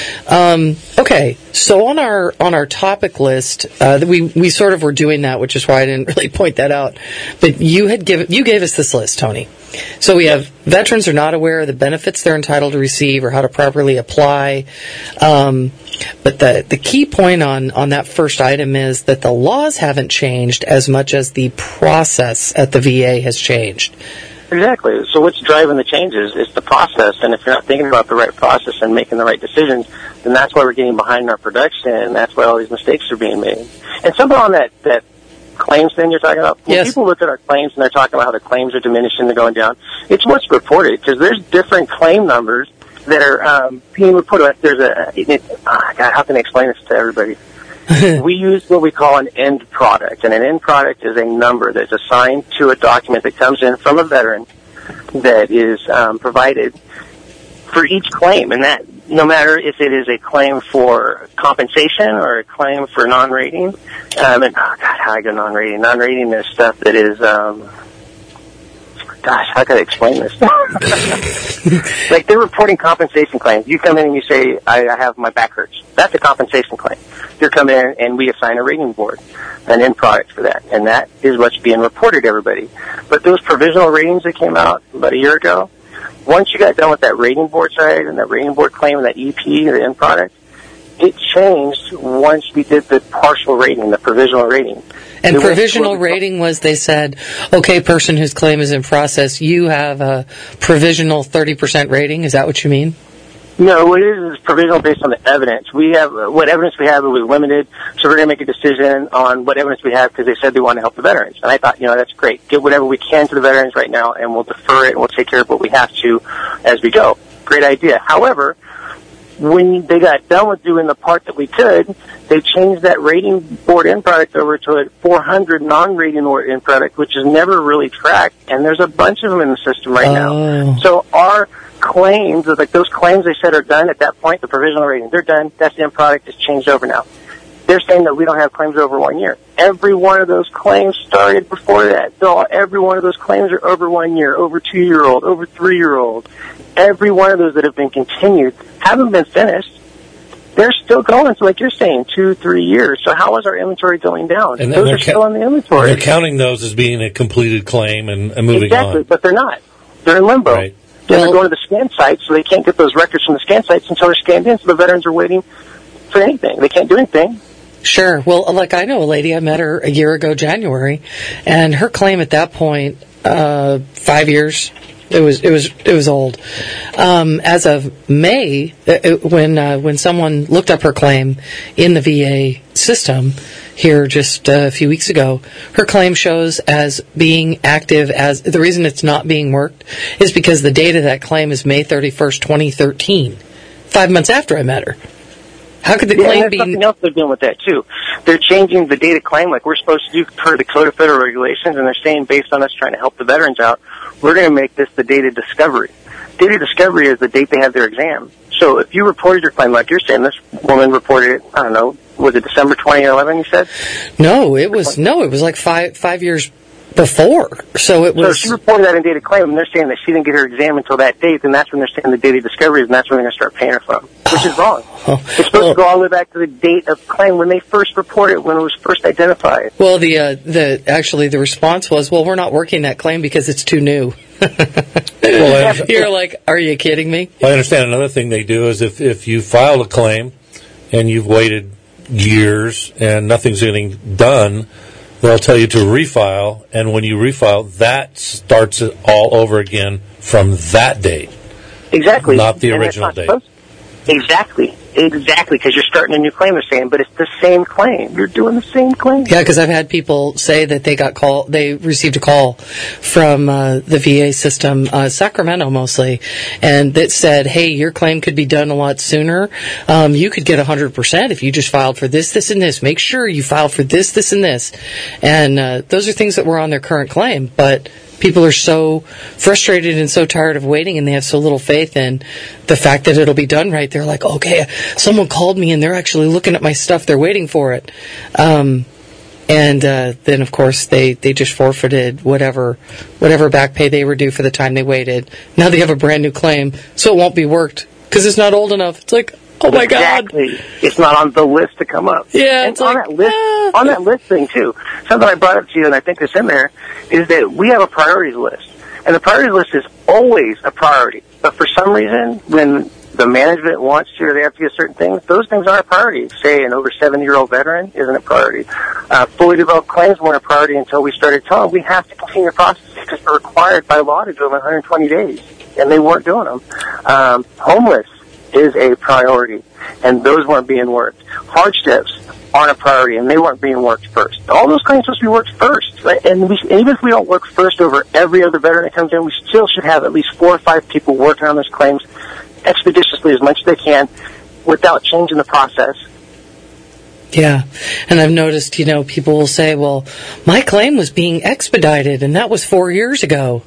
Um, okay, so on our on our topic list, uh, we we sort of were doing that, which is why I didn't really point that out. But you had given you gave us this list, Tony. So we have veterans are not aware of the benefits they're entitled to receive or how to properly apply. Um, but the the key point on on that first item is that the laws haven't changed as much as the process at the V A has changed. Exactly. So what's driving the changes is the process, and if you're not thinking about the right process and making the right decisions, then that's why we're getting behind in our production, and that's why all these mistakes are being made. And somehow on that, that claims thing you're talking about? When Yes. people look at our claims and they're talking about how the claims are diminishing, they're going down, it's what's reported, because there's different claim numbers that are um, being reported. There's a, it, oh God, how can I explain this to everybody? We use what we call an end product, and an end product is a number that's assigned to a document that comes in from a veteran that is um, provided for each claim, and that no matter if it is a claim for compensation or a claim for non-rating, um, and oh God, how I go non-rating? Non-rating is stuff that is, um, gosh, how can I explain this? Like they're reporting compensation claims. You come in and you say, I, I have my back hurts. That's a compensation claim. You come in and we assign a rating board, an end product for that, and that is what's being reported to everybody. But those provisional ratings that came out about a year ago, once you got done with that rating board side and that rating board claim and that E P, the end product, it changed once we did the partial rating, the provisional rating. And It provisional was- rating was they said, okay, person whose claim is in process, you have a provisional thirty percent rating. Is that what you mean? No, what it is is provisional based on the evidence. We have, uh, what evidence we have, it was limited, so we're going to make a decision on what evidence we have because they said they want to help the veterans. And I thought, you know, that's great. Get whatever we can to the veterans right now, and we'll defer it, and we'll take care of what we have to as we go. Great idea. However, when they got done with doing the part that we could, they changed that rating board end product over to a four hundred non-rating or end product, which is never really tracked, and there's a bunch of them in the system right Oh. now. So our claims, like those claims they said are done at that point, the provisional rating, they're done. That's the end product. It's changed over now. They're saying that we don't have claims over one year. Every one of those claims started before that. So every one of those claims are over one year, over two-year-old, over three-year-old. Every one of those that have been continued haven't been finished. They're still going. So like you're saying, two, three years. So how is our inventory going down? And those they're are still ca- on the inventory. They're counting those as being a completed claim and, and moving exactly, on. but they're not. They're in limbo. Right. Then Well- they're going to the scan sites, so they can't get those records from the scan sites until they're scanned in, so the veterans are waiting for anything. They can't do anything. Sure. Well, like I know a lady, I met her a year ago, January, and her claim at that point, uh, five years. It was it was it was old. Um, as of May, uh, when uh, when someone looked up her claim in the V A system here just a few weeks ago, her claim shows as being active. As the reason it's not being worked is because the date of that claim is May thirty-first, twenty thirteen, five months after I met her. How could the Yeah, and claim there's be? something else they're doing with that, too. They're changing the data claim like we're supposed to do per the Code of Federal Regulations, and they're saying based on us trying to help the veterans out, we're going to make this the data discovery. Data discovery is the date they have their exam. So if you reported your claim, like you're saying, this woman reported it, I don't know, was it December twenty eleven, you said? No, it was no, it was like five five years before. So it So if was. she reported that in data claim, and they're saying that she didn't get her exam until that date, then that's when they're saying the data discovery is, and that's when they're going to start paying her from, which is wrong. Oh. It's supposed to go all the way back to the date of claim when they first reported it, when it was first identified. Well, the uh, the actually the response was, well, we're not working that claim because it's too new. Well, I, You're like, are you kidding me? I understand another thing they do is if, if you file a claim and you've waited years and nothing's getting done, they'll tell you to refile, and when you refile, that starts it all over again from that date. Exactly. Not the And it's original not date. supposed- Exactly. Exactly, because you're starting a new claim, they're saying, but it's the same claim. You're doing the same claim. Yeah, because I've had people say that they got call, they received a call from uh, the V A system, uh, Sacramento mostly, and that said, "Hey, your claim could be done a lot sooner. Um, you could get one hundred percent if you just filed for this, this, and this. Make sure you file for this, this, and this." And uh, those are things that were on their current claim, but people are so frustrated and so tired of waiting, and they have so little faith in the fact that it'll be done right. They're like, okay, someone called me and they're actually looking at my stuff. They're waiting for it. Um, and uh, then, of course, they, they just forfeited whatever whatever back pay they were due for the time they waited. Now they have a brand new claim, so it won't be worked because it's not old enough. It's like, oh my God. Exactly. It's not on the list to come up. Yeah, and it's on like, that list, ah. on that list thing too. Something I brought up to you, and I think it's in there, is that we have a priorities list, and the priorities list is always a priority. But for some reason, when the management wants to, or they have to get certain things, those things aren't a priority. Say an over seventy-year-old veteran isn't a priority. Uh, fully developed claims weren't a priority until we started telling them we have to continue the process because we're required by law to do them in one hundred twenty days, and they weren't doing them. Um, homeless is a priority, and those weren't being worked. Hardships aren't a priority, and they weren't being worked first. All those claims are supposed to be worked first, right? And we, even if we don't work first over every other veteran that comes in, we still should have at least four or five people working on those claims expeditiously as much as they can without changing the process. Yeah, and I've noticed, you know, people will say, well, my claim was being expedited, and that was four years ago.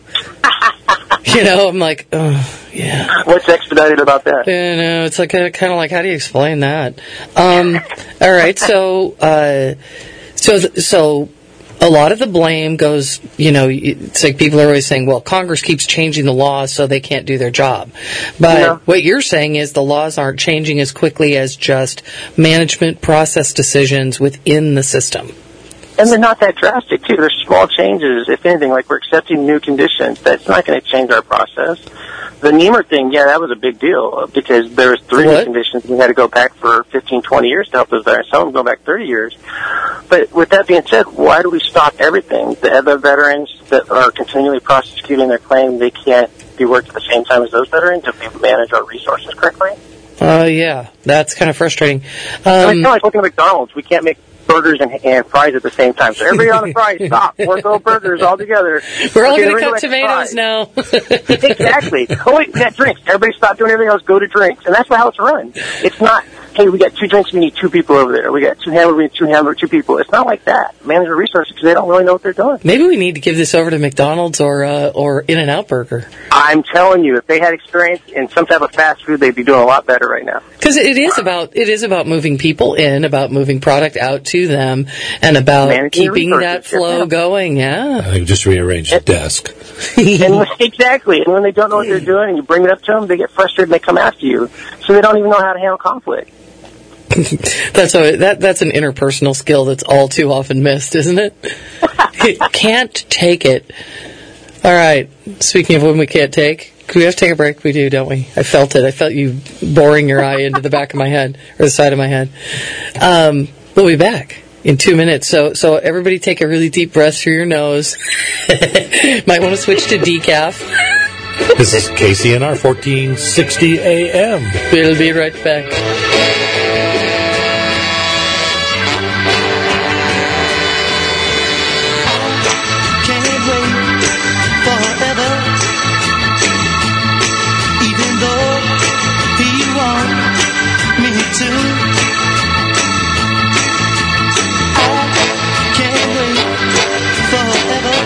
You know, I'm like, oh, yeah. What's expedited about that? You know, it's like a, kind of like, how do you explain that? Um, all right, so, uh, so, so a lot of the blame goes, you know, it's like people are always saying, well, Congress keeps changing the laws so they can't do their job. But Yeah. what you're saying is the laws aren't changing as quickly as just management process decisions within the system. And they're not that drastic, too. They're small changes, if anything, like we're accepting new conditions. That's not going to change our process. The N E M R thing, yeah, that was a big deal because there was three What? new conditions. We had to go back for fifteen, twenty years to help those veterans. Some of them go back thirty years. But with that being said, why do we stop everything? The other veterans that are continually prosecuting their claim, they can't be worked at the same time as those veterans if we manage our resources correctly? Oh, uh, yeah, that's kind of frustrating. Um, I mean, it's Um, kind of like looking at McDonald's. We can't make burgers and, and fries at the same time. So everybody on the fries, stop. We're going burgers all together. we're all Okay, going to everybody cut likes tomatoes fries. now. Exactly. Oh, wait, we got drinks. Everybody stop doing everything else. Go to drinks. And that's how it's run. It's not, hey, we got two drinks. We need two people over there. We got two hamburgers. We need two hamburgers, two people. It's not like that. Manage the resources because they don't really know what they're doing. Maybe we need to give this over to McDonald's or uh, or In-N-Out Burger. I'm telling you, if they had experience in some type of fast food, they'd be doing a lot better right now. Because it is about it is about moving people in, about moving product out to them, and about Managing keeping resources, that flow yeah. going. Yeah, I think just rearrange the desk. And when- exactly. And when they don't know what they're doing and you bring it up to them, they get frustrated and they come after you. So they don't even know how to handle conflict. that's a, that that's an interpersonal skill that's all too often missed, isn't it? Can't take it. All right. Speaking of when we can't take, can we have to take a break? We do, don't we? I felt it. I felt you boring your eye into the back of my head or the side of my head. Um, we'll be back in two minutes. So, so everybody take a really deep breath through your nose. Might want to switch to decaf. This is K C N R fourteen sixty A M. We'll be right back. Can't wait forever, even though he wants me to. I can't wait forever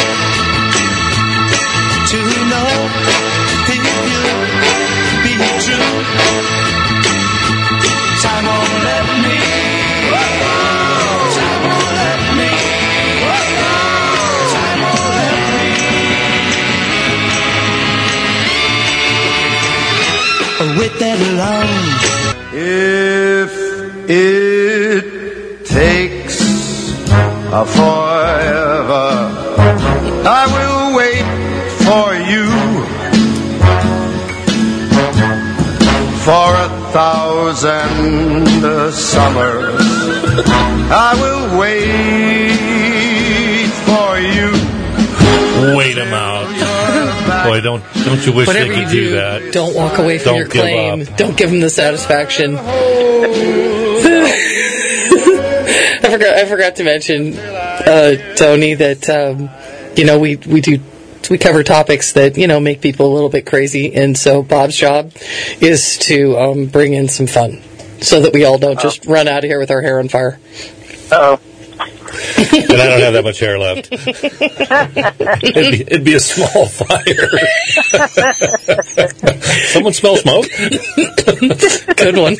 to know if you'll be true. Time won't let me. Time won't let me. Time won't let me. Wait that long. If it takes a forever, I will wait for you for a thousand summers. I will wait for you. Wait him out. Boy, don't don't you wish Whatever they you could do, do that? don't walk away from Don't your give claim. up. Don't give them the satisfaction. I forgot. I forgot to mention, uh, Tony, that um, you know we we do we cover topics that you know make people a little bit crazy, and so Bob's job is to um, bring in some fun, so that we all don't just run out of here with our hair on fire. Uh-oh. And I don't have that much hair left. it'd, be, it'd be a small fire. Someone smell smoke? Good one.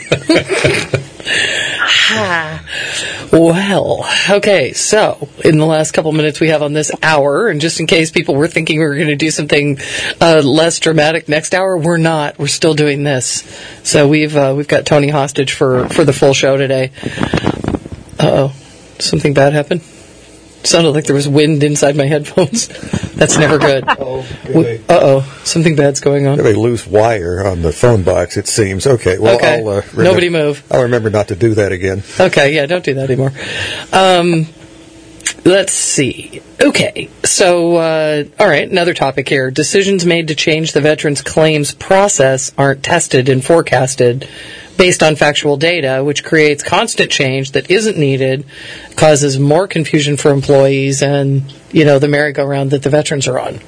Well, okay, so in the last couple minutes we have on this hour, and just in case people were thinking we were going to do something uh, less dramatic next hour, we're not. We're still doing this. So we've uh, we've got Tony hostage for, for the full show today. Uh-oh. Something bad happened? Sounded like there was wind inside my headphones. That's never good. Oh, W- Uh-oh. Something bad's going on. I have a loose wire on the phone box, it seems. Okay, well, Okay. I'll... Uh, remember, Nobody move. I'll remember not to do that again. Okay, yeah, don't do that anymore. Um, Let's see. Okay, so, uh, all right, another topic here. Decisions made to change the veteran's claims process aren't tested and forecasted based on factual data, which creates constant change that isn't needed, causes more confusion for employees, and, you know, the merry-go-round that the veterans are on.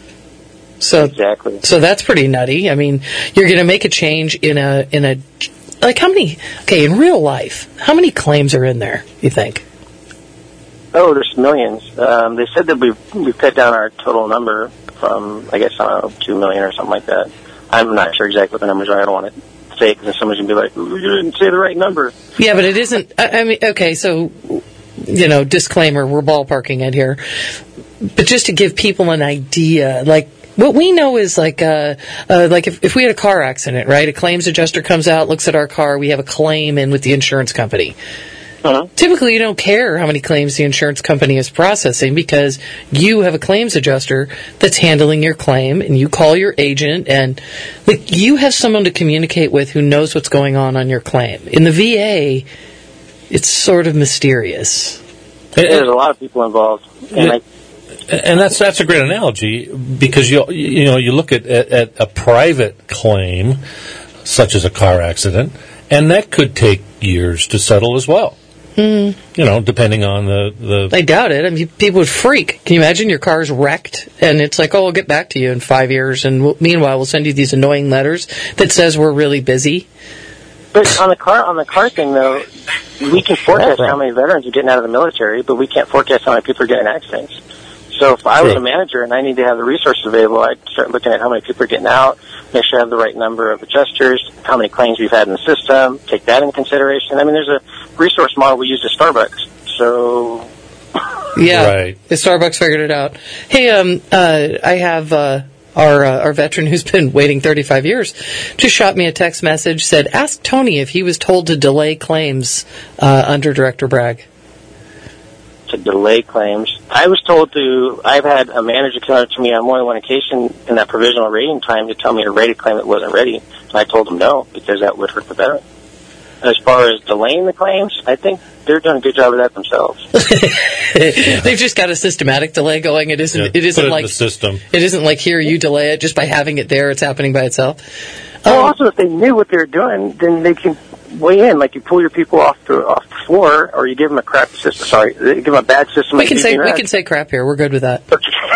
So, Exactly. so that's pretty nutty. I mean, you're going to make a change in a, in a, like how many, okay, in real life, how many claims are in there, you think? Oh, there's millions. Um, they said that we've, we've cut down our total number from, I guess, I don't know, two million or something like that. I'm not sure exactly what the numbers are. I don't want to say it because someone's going to be like, "Ooh, you didn't say the right number." Yeah, but it isn't, I, I mean, okay, so, you know, disclaimer, we're ballparking it here. But just to give people an idea, like, what we know is like, uh, uh, like if, if we had a car accident, right? A claims adjuster comes out, looks at our car, we have a claim in with the insurance company. Uh-huh. Typically, you don't care how many claims the insurance company is processing because you have a claims adjuster that's handling your claim, and you call your agent, and like you have someone to communicate with who knows what's going on on your claim. In the V A, it's sort of mysterious. There's a lot of people involved, and I. And that's that's a great analogy because you you know you look at, at, at a private claim such as a car accident, and that could take years to settle as well. Mm. You know, depending on the, the I doubt it. I mean, people would freak. Can you imagine your car's wrecked and it's like, oh, we'll get back to you in five years, and we'll, meanwhile we'll send you these annoying letters that says we're really busy. But on the car, on the car thing though, we can forecast how many veterans are getting out of the military, but we can't forecast how many people are getting in accidents. So if I was a manager and I need to have the resources available, I'd start looking at how many people are getting out, make sure I have the right number of adjusters, how many claims we've had in the system, take that into consideration. I mean, there's a resource model we use at Starbucks. So, yeah, right. The Starbucks figured it out. Hey, um, uh, I have uh, our uh, our veteran who's been waiting thirty-five years just shot me a text message, said, ask Tony if he was told to delay claims uh, under Director Bragg. To delay claims. I was told to, I've had a manager come up to me on more than one occasion in that provisional rating time to tell me to rate a claim that wasn't ready. And I told them no, because that would hurt the veteran. As far as delaying the claims, I think they're doing a good job of that themselves. They've just got a systematic delay going. It isn't, yeah, it isn't put it like, in the system. It isn't like here, you delay it just by having it there, it's happening by itself. Well, Um, also, if they knew what they were doing, then they can weigh in. Like you pull your people off the off the floor, or you give them a crap system. Sorry, you give them a bad system. we like can say, we D B M S. can say crap here. We're good with that.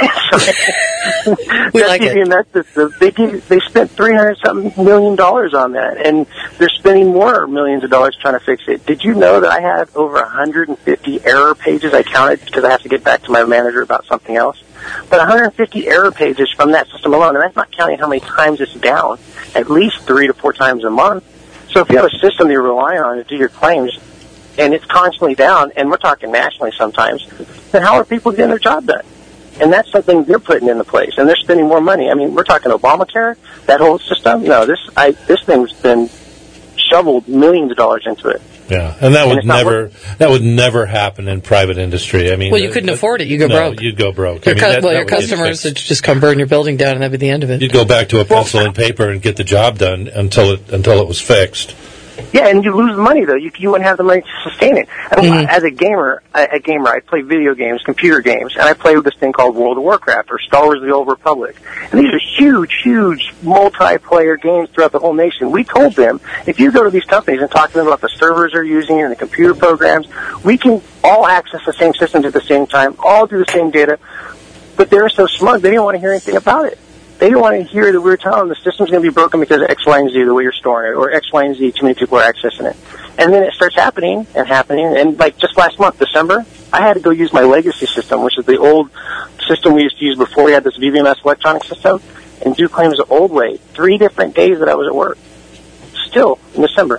we like it. D B M S system, they give, they spent three hundred something million dollars on that, and they're spending more millions of dollars trying to fix it. Did you know that I had over one hundred fifty error pages I counted because I have to get back to my manager about something else? But one hundred fifty error pages from that system alone, and that's not counting how many times it's down, at least three to four times a month. So if you have a system you're relying on to do your claims, and it's constantly down, and we're talking nationally sometimes, then how are people getting their job done? And that's something they're putting into place, and they're spending more money. I mean, we're talking Obamacare, that whole system. No, this I, this thing's been shoveled millions of dollars into it. Yeah, and that And would it's not never that would never happen in private industry. I mean, Well, you couldn't uh, afford it. You go no, broke. You'd go broke. Your I mean, cu- that- well, that your would get customers fixed. would just come burn your building down, and that'd be the end of it. You'd go back to a pencil and paper and get the job done until it until it was fixed. Yeah, and you lose money though. You you wouldn't have the money to sustain it. I mean, Mhm. As a gamer, a, a gamer, I play video games, computer games, and I play with this thing called World of Warcraft or Star Wars: The Old Republic. And these are huge, huge multiplayer games throughout the whole nation. We told them if you go to these companies and talk to them about the servers they're using and the computer programs, we can all access the same systems at the same time, all do the same data. But they're so smug, they didn't want to hear anything about it. They didn't want to hear that we were telling them the system's going to be broken because of X, Y, and Z, the way you're storing it, or X, Y, and Z, too many people are accessing it. And then it starts happening and happening, and like just last month, December, I had to go use my legacy system, which is the old system we used to use before we had this V B M S electronic system, and do claims the old way. Three different days that I was at work. Still, in December.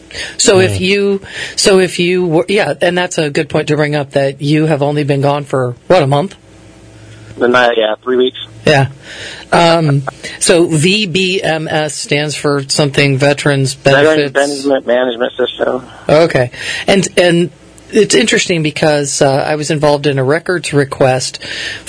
So if you, so if you, were, yeah, and that's a good point to bring up that you have only been gone for what, a month? The night, yeah, three weeks. Yeah. Um, so V B M S stands for something Veterans Veterans Benefits. Benefit Management System. Okay, and and it's interesting because uh, I was involved in a records request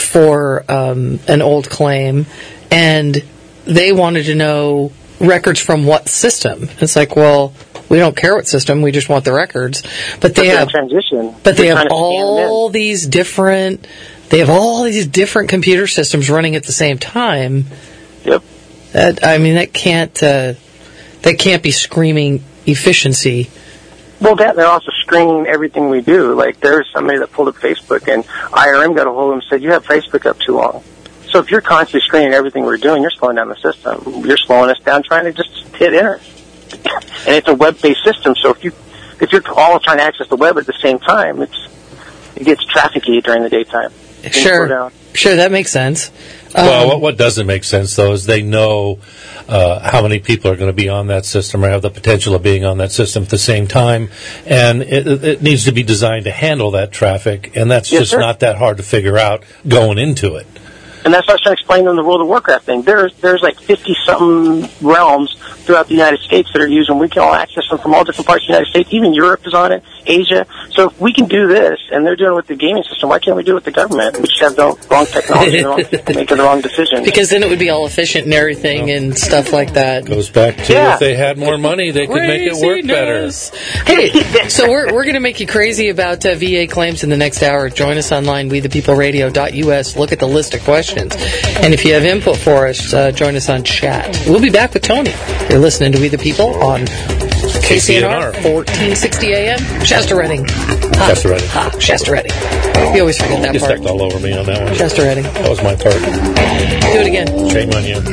for um, an old claim, and they wanted to know records from what system. It's like, well, We don't care what system. We just want the records. But they But have transition. But they They're have trying to scan them in. all these different. They have all these different computer systems running at the same time. Yep. That I mean, that can't. Uh, that can't be screaming efficiency. Well, that they're also screening everything we do. Like, there's somebody that pulled up Facebook, and I R M got a hold of him and said, you have Facebook up too long. So if you're constantly screening everything we're doing, you're slowing down the system. You're slowing us down trying to just hit enter. And it's a web-based system, so if, you, if you're all trying to access the web at the same time, it's it gets trafficky during the daytime. Things slow Sure, down. sure, that makes sense. Um, Well, what, what doesn't make sense, though, is they know uh, how many people are going to be on that system or have the potential of being on that system at the same time, and it, it needs to be designed to handle that traffic, and that's Yes, just sir. not that hard to figure out going into it. And that's what I was trying to explain to them the World of Warcraft thing. There's there's like fifty-something realms throughout the United States that are used, and we can all access them from all different parts of the United States. Even Europe is on it, Asia. So if we can do this, and they're doing it with the gaming system, why can't we do it with the government? We just have the wrong technology and the wrong people making the wrong decision. Because then it would be all efficient and everything and stuff like that. Goes back to Yeah. if they had more money, they could make it work better. Craziness. Hey, so we're, we're going to make you crazy about uh, V A claims in the next hour. Join us online, we the people radio dot U S. Look at the list of questions. And if you have input for us, uh, join us on chat. We'll be back with Tony. You're listening to We the People on K C N R, fourteen sixty A M. Chester Redding. Ha. Chester Redding. Ha. Chester Redding. You always forget that You part. stepped all over me on that one. Chester Redding. That was my part. Do it again. Shame on you.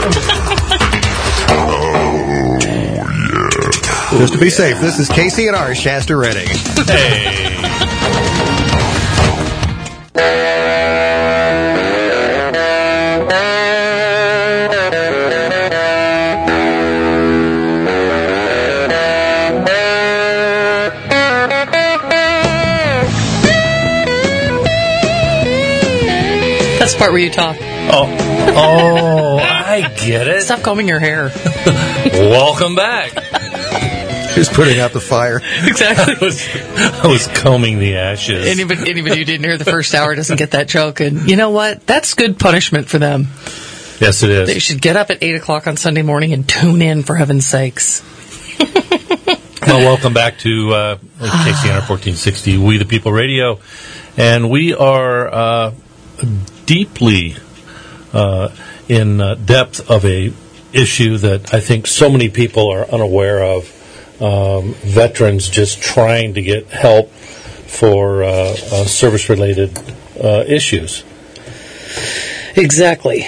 Just to be safe, this is K C N R Shasta Redding. Hey. That's the part where you talk. Oh, oh, I get it. Stop combing your hair. Welcome back. Just putting out the fire. Exactly. I was, I was combing the ashes. Anybody, anybody who didn't hear the first hour doesn't get that joke. And you know what? That's good punishment for them. Yes, it is. They should get up at eight o'clock on Sunday morning and tune in, for heaven's sakes. Well, welcome back to uh, K C N R fourteen sixty, We the People Radio. And we are uh, deeply uh, in uh, depth of a issue that I think so many people are unaware of. Um, veterans just trying to get help for uh, uh, service-related uh, issues. Exactly.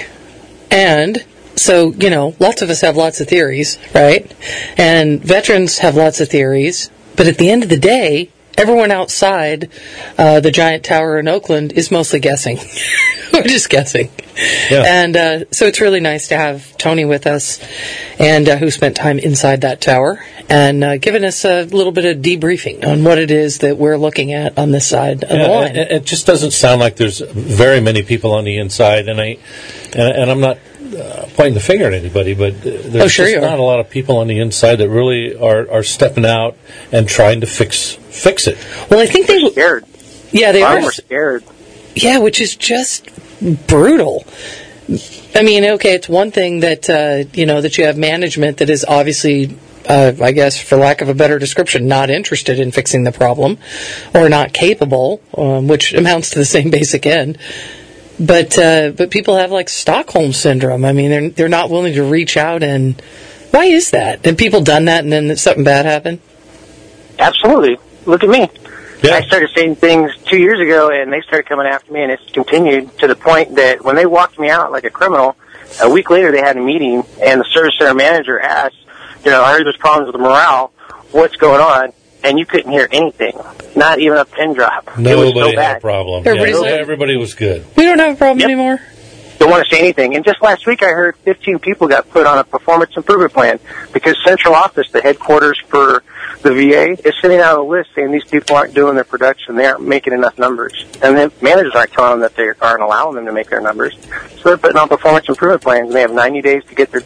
And so, you know, lots of us have lots of theories, right? And veterans have lots of theories. But at the end of the day, everyone outside uh, the giant tower in Oakland is mostly guessing. We're just guessing. Yeah. And uh, so it's really nice to have Tony with us, and uh, who spent time inside that tower, and uh, giving us a little bit of debriefing on what it is that we're looking at on this side of the Yeah, line. it, it just doesn't sound like there's very many people on the inside, and I and, and I'm not uh, pointing the finger at anybody, but there's Oh, sure just you are. not a lot of people on the inside that really are, are stepping out and trying to fix fix it. Well, I think they... They're scared. Yeah, they I'm are. scared. Yeah, which is just brutal. I mean, okay, it's one thing that, uh, you know, that you have management that is obviously, uh, I guess, for lack of a better description, not interested in fixing the problem, or not capable, um, which amounts to the same basic end. But uh, but people have, like, Stockholm Syndrome. I mean, they're, they're not willing to reach out, and why is that? Have people done that and then something bad happened? Absolutely. Look at me. Yeah. I started saying things two years ago, and they started coming after me, and it's continued to the point that when they walked me out like a criminal, a week later they had a meeting, and the service center manager asked, you know, I heard there's problems with the morale. What's going on? And you couldn't hear anything, not even a pin drop. It was so Nobody had bad. a problem. Everybody's Yeah, like- everybody was good. We don't have a problem Yep. anymore? Don't want to say anything. And just last week I heard fifteen people got put on a performance improvement plan because central office, the headquarters for the V A, is sending out a list saying these people aren't doing their production. They aren't making enough numbers. And then managers aren't telling them that they aren't allowing them to make their numbers. So they're putting on performance improvement plans, and they have ninety days to get their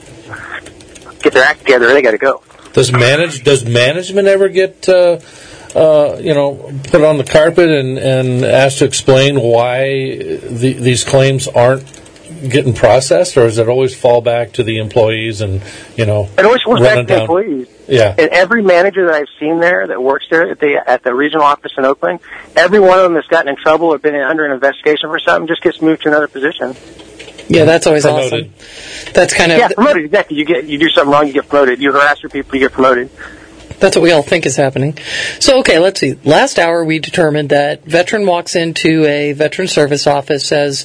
get their act together, or they got to go. Does manage does management ever get uh, uh, you know put on the carpet and, and asked to explain why the, these claims aren't getting processed, or does it always fall back to the employees and you know It always goes running back to the down? employees. Yeah. And every manager that I've seen there that works there at the at the regional office in Oakland, every one of them that's gotten in trouble or been in, under an investigation for something just gets moved to another position. Yeah, that's always Promoted. awesome. That's kind of Yeah, promoted, exactly. You get you do something wrong, you get promoted. You harass your people, you get promoted. That's what we all think is happening. So, okay, let's see. Last hour, we determined that veteran walks into a veteran service office, says,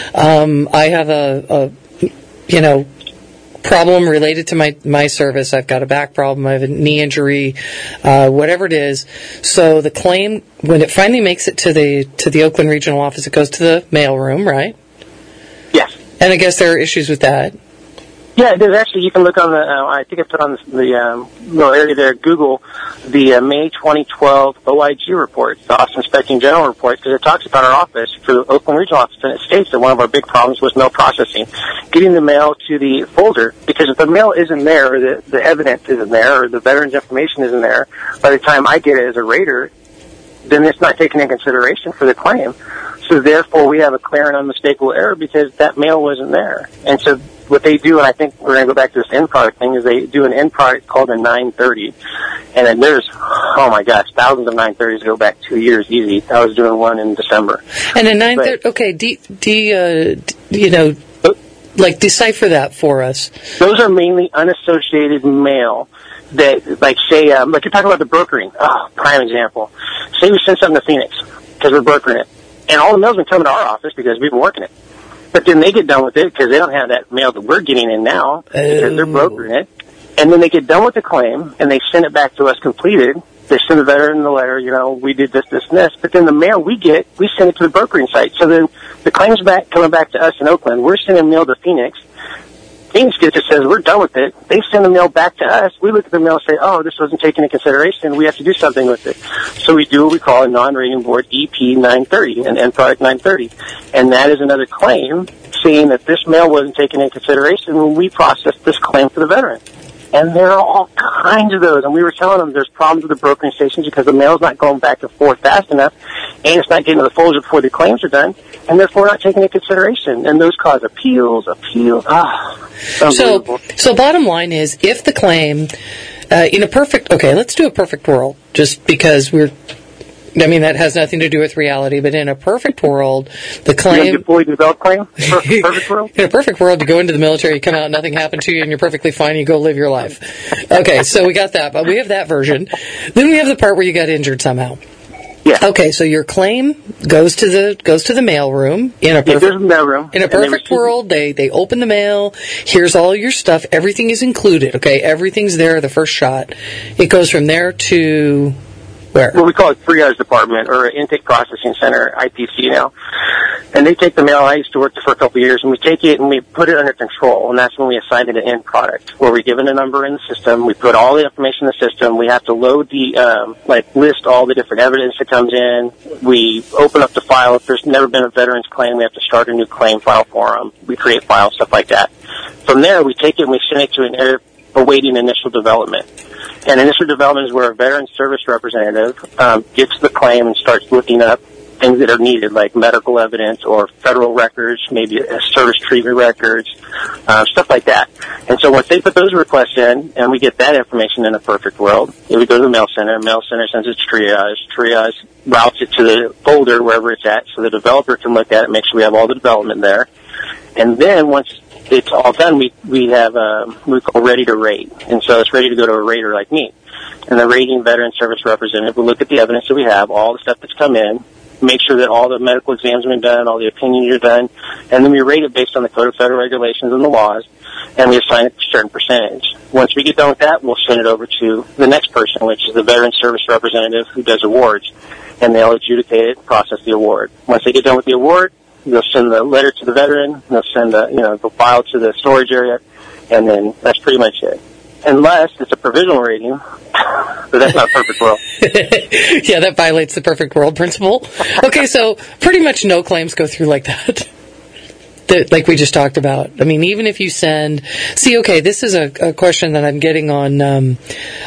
um, I have a, a, you know, problem related to my, my service. I've got a back problem. I have a knee injury, uh, whatever it is. So the claim, when it finally makes it to the to the Oakland regional office, it goes to the mailroom, right? Yes. And I guess there are issues with that. Yeah, there's actually, you can look on the, uh, I think I put on the, the um, little area there, Google, the uh, May twenty twelve O I G report, the Office Inspecting General report, because it talks about our office for the Oakland Regional Office, and it states that one of our big problems was mail processing, getting the mail to the folder, because if the mail isn't there, or the, the evidence isn't there, or the veteran's information isn't there, by the time I get it as a rater, then it's not taken in consideration for the claim. So therefore, we have a clear and unmistakable error because that mail wasn't there. And so what they do, and I think we're going to go back to this end product thing, is they do an end product called a nine thirty. And then there's, oh my gosh, thousands of nine thirties go back two years easy. I was doing one in December. And a nine thirty, okay, de, de, uh, d- you know, like decipher that for us. Those are mainly unassociated mail that, like, say, um, like you're talking about the brokering. Oh, prime example. Say we send something to Phoenix because we're brokering it. And all the mail's been coming to our office because we've been working it. But then they get done with it because they don't have that mail that we're getting in now because they're brokering it. And then they get done with the claim and they send it back to us completed. They send the veteran the letter, you know, we did this, this, and this. But then the mail we get, we send it to the brokering site. So then the claim's back coming back to us in Oakland. We're sending mail to Phoenix. Phoenix gets it, says we're done with it. They send the mail back to us. We look at the mail and say, oh, this wasn't taken into consideration. We have to do something with it. So we do what we call a non-rating board E P nine thirty, an end product nine thirty. And that is another claim saying that this mail wasn't taken into consideration when we processed this claim for the veteran. And there are all kinds of those. And we were telling them there's problems with the brokering stations because the mail's not going back and forth fast enough, and it's not getting to the folders before the claims are done, and therefore not taken into consideration. And those cause appeals, appeals. Ah, so, so bottom line is, if the claim, uh, in a perfect, okay, let's do a perfect world, just because we're, I mean, that has nothing to do with reality, but in a perfect world, the claim... You fully developed claim? Perfect, perfect world? In a perfect world, you go into the military, you come out, nothing happened to you, and you're perfectly fine, you go live your life. Okay, so we got that, but we have that version. Then we have the part where you got injured somehow. Yeah. Okay, so your claim goes to the goes to the mailroom in a perfect yeah, goes to the mailroom, in a perfect they world. They they open the mail. Here's all your stuff. Everything is included. Okay, everything's there. The first shot. It goes from there to where? Well, we call it triage department or intake processing center, I P C now. And they take the mail. I used to work there for a couple of years, and we take it and we put it under control, and that's when we assign it an end product, where we give it a number in the system. We put all the information in the system. We have to load the, um, like, list all the different evidence that comes in. We open up the file. If there's never been a veteran's claim, we have to start a new claim file for them. We create files, stuff like that. From there, we take it and we send it to an area awaiting initial development. And initial development is where a veteran service representative um, gets the claim and starts looking up things that are needed, like medical evidence or federal records, maybe service treatment records, uh, stuff like that. And so once they put those requests in, and we get that information in a perfect world, it would go to the mail center. Mail center sends it to triage. Triage routes it to the folder wherever it's at, so the developer can look at it, make sure we have all the development there. And then once it's all done, we we have um, we call ready to rate, and so it's ready to go to a rater like me. And the rating veteran service representative will look at the evidence that we have, all the stuff that's come in, make sure that all the medical exams have been done, all the opinions are done, and then we rate it based on the Code of Federal Regulations and the laws, and we assign it a certain percentage. Once we get done with that, we'll send it over to the next person, which is the veteran service representative who does awards, and they'll adjudicate it, process the award. Once they get done with the award, they'll send the letter to the veteran, they'll send the, you know, the file to the storage area, and then that's pretty much it. Unless it's a provisional rating, but that's not a perfect world. Yeah, that violates the perfect world principle. Okay, so pretty much no claims go through like that. That, like we just talked about. I mean, even if you send... See, okay, this is a, a question that I'm getting on... Um,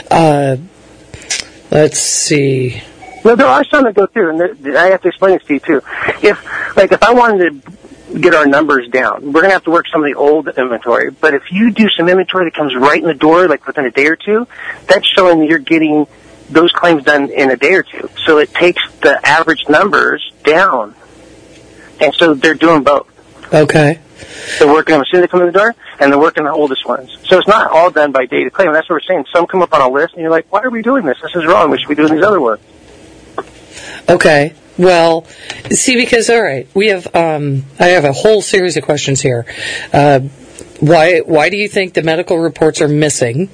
uh, let's see... Well, there are some that go through, and I have to explain this to you, too. If, like, if I wanted to get our numbers down. We're going to have to work some of the old inventory. But if you do some inventory that comes right in the door, like within a day or two, that's showing that you're getting those claims done in a day or two. So it takes the average numbers down. And so they're doing both. Okay. They're working them as soon as they come in the door, and they're working the oldest ones. So it's not all done by data claim. That's what we're saying. Some come up on a list, and you're like, why are we doing this? This is wrong. We should be doing these other ones. Okay. Well, see, because, all right, we have, um, I have a whole series of questions here. Uh, why, why do you think the medical reports are missing?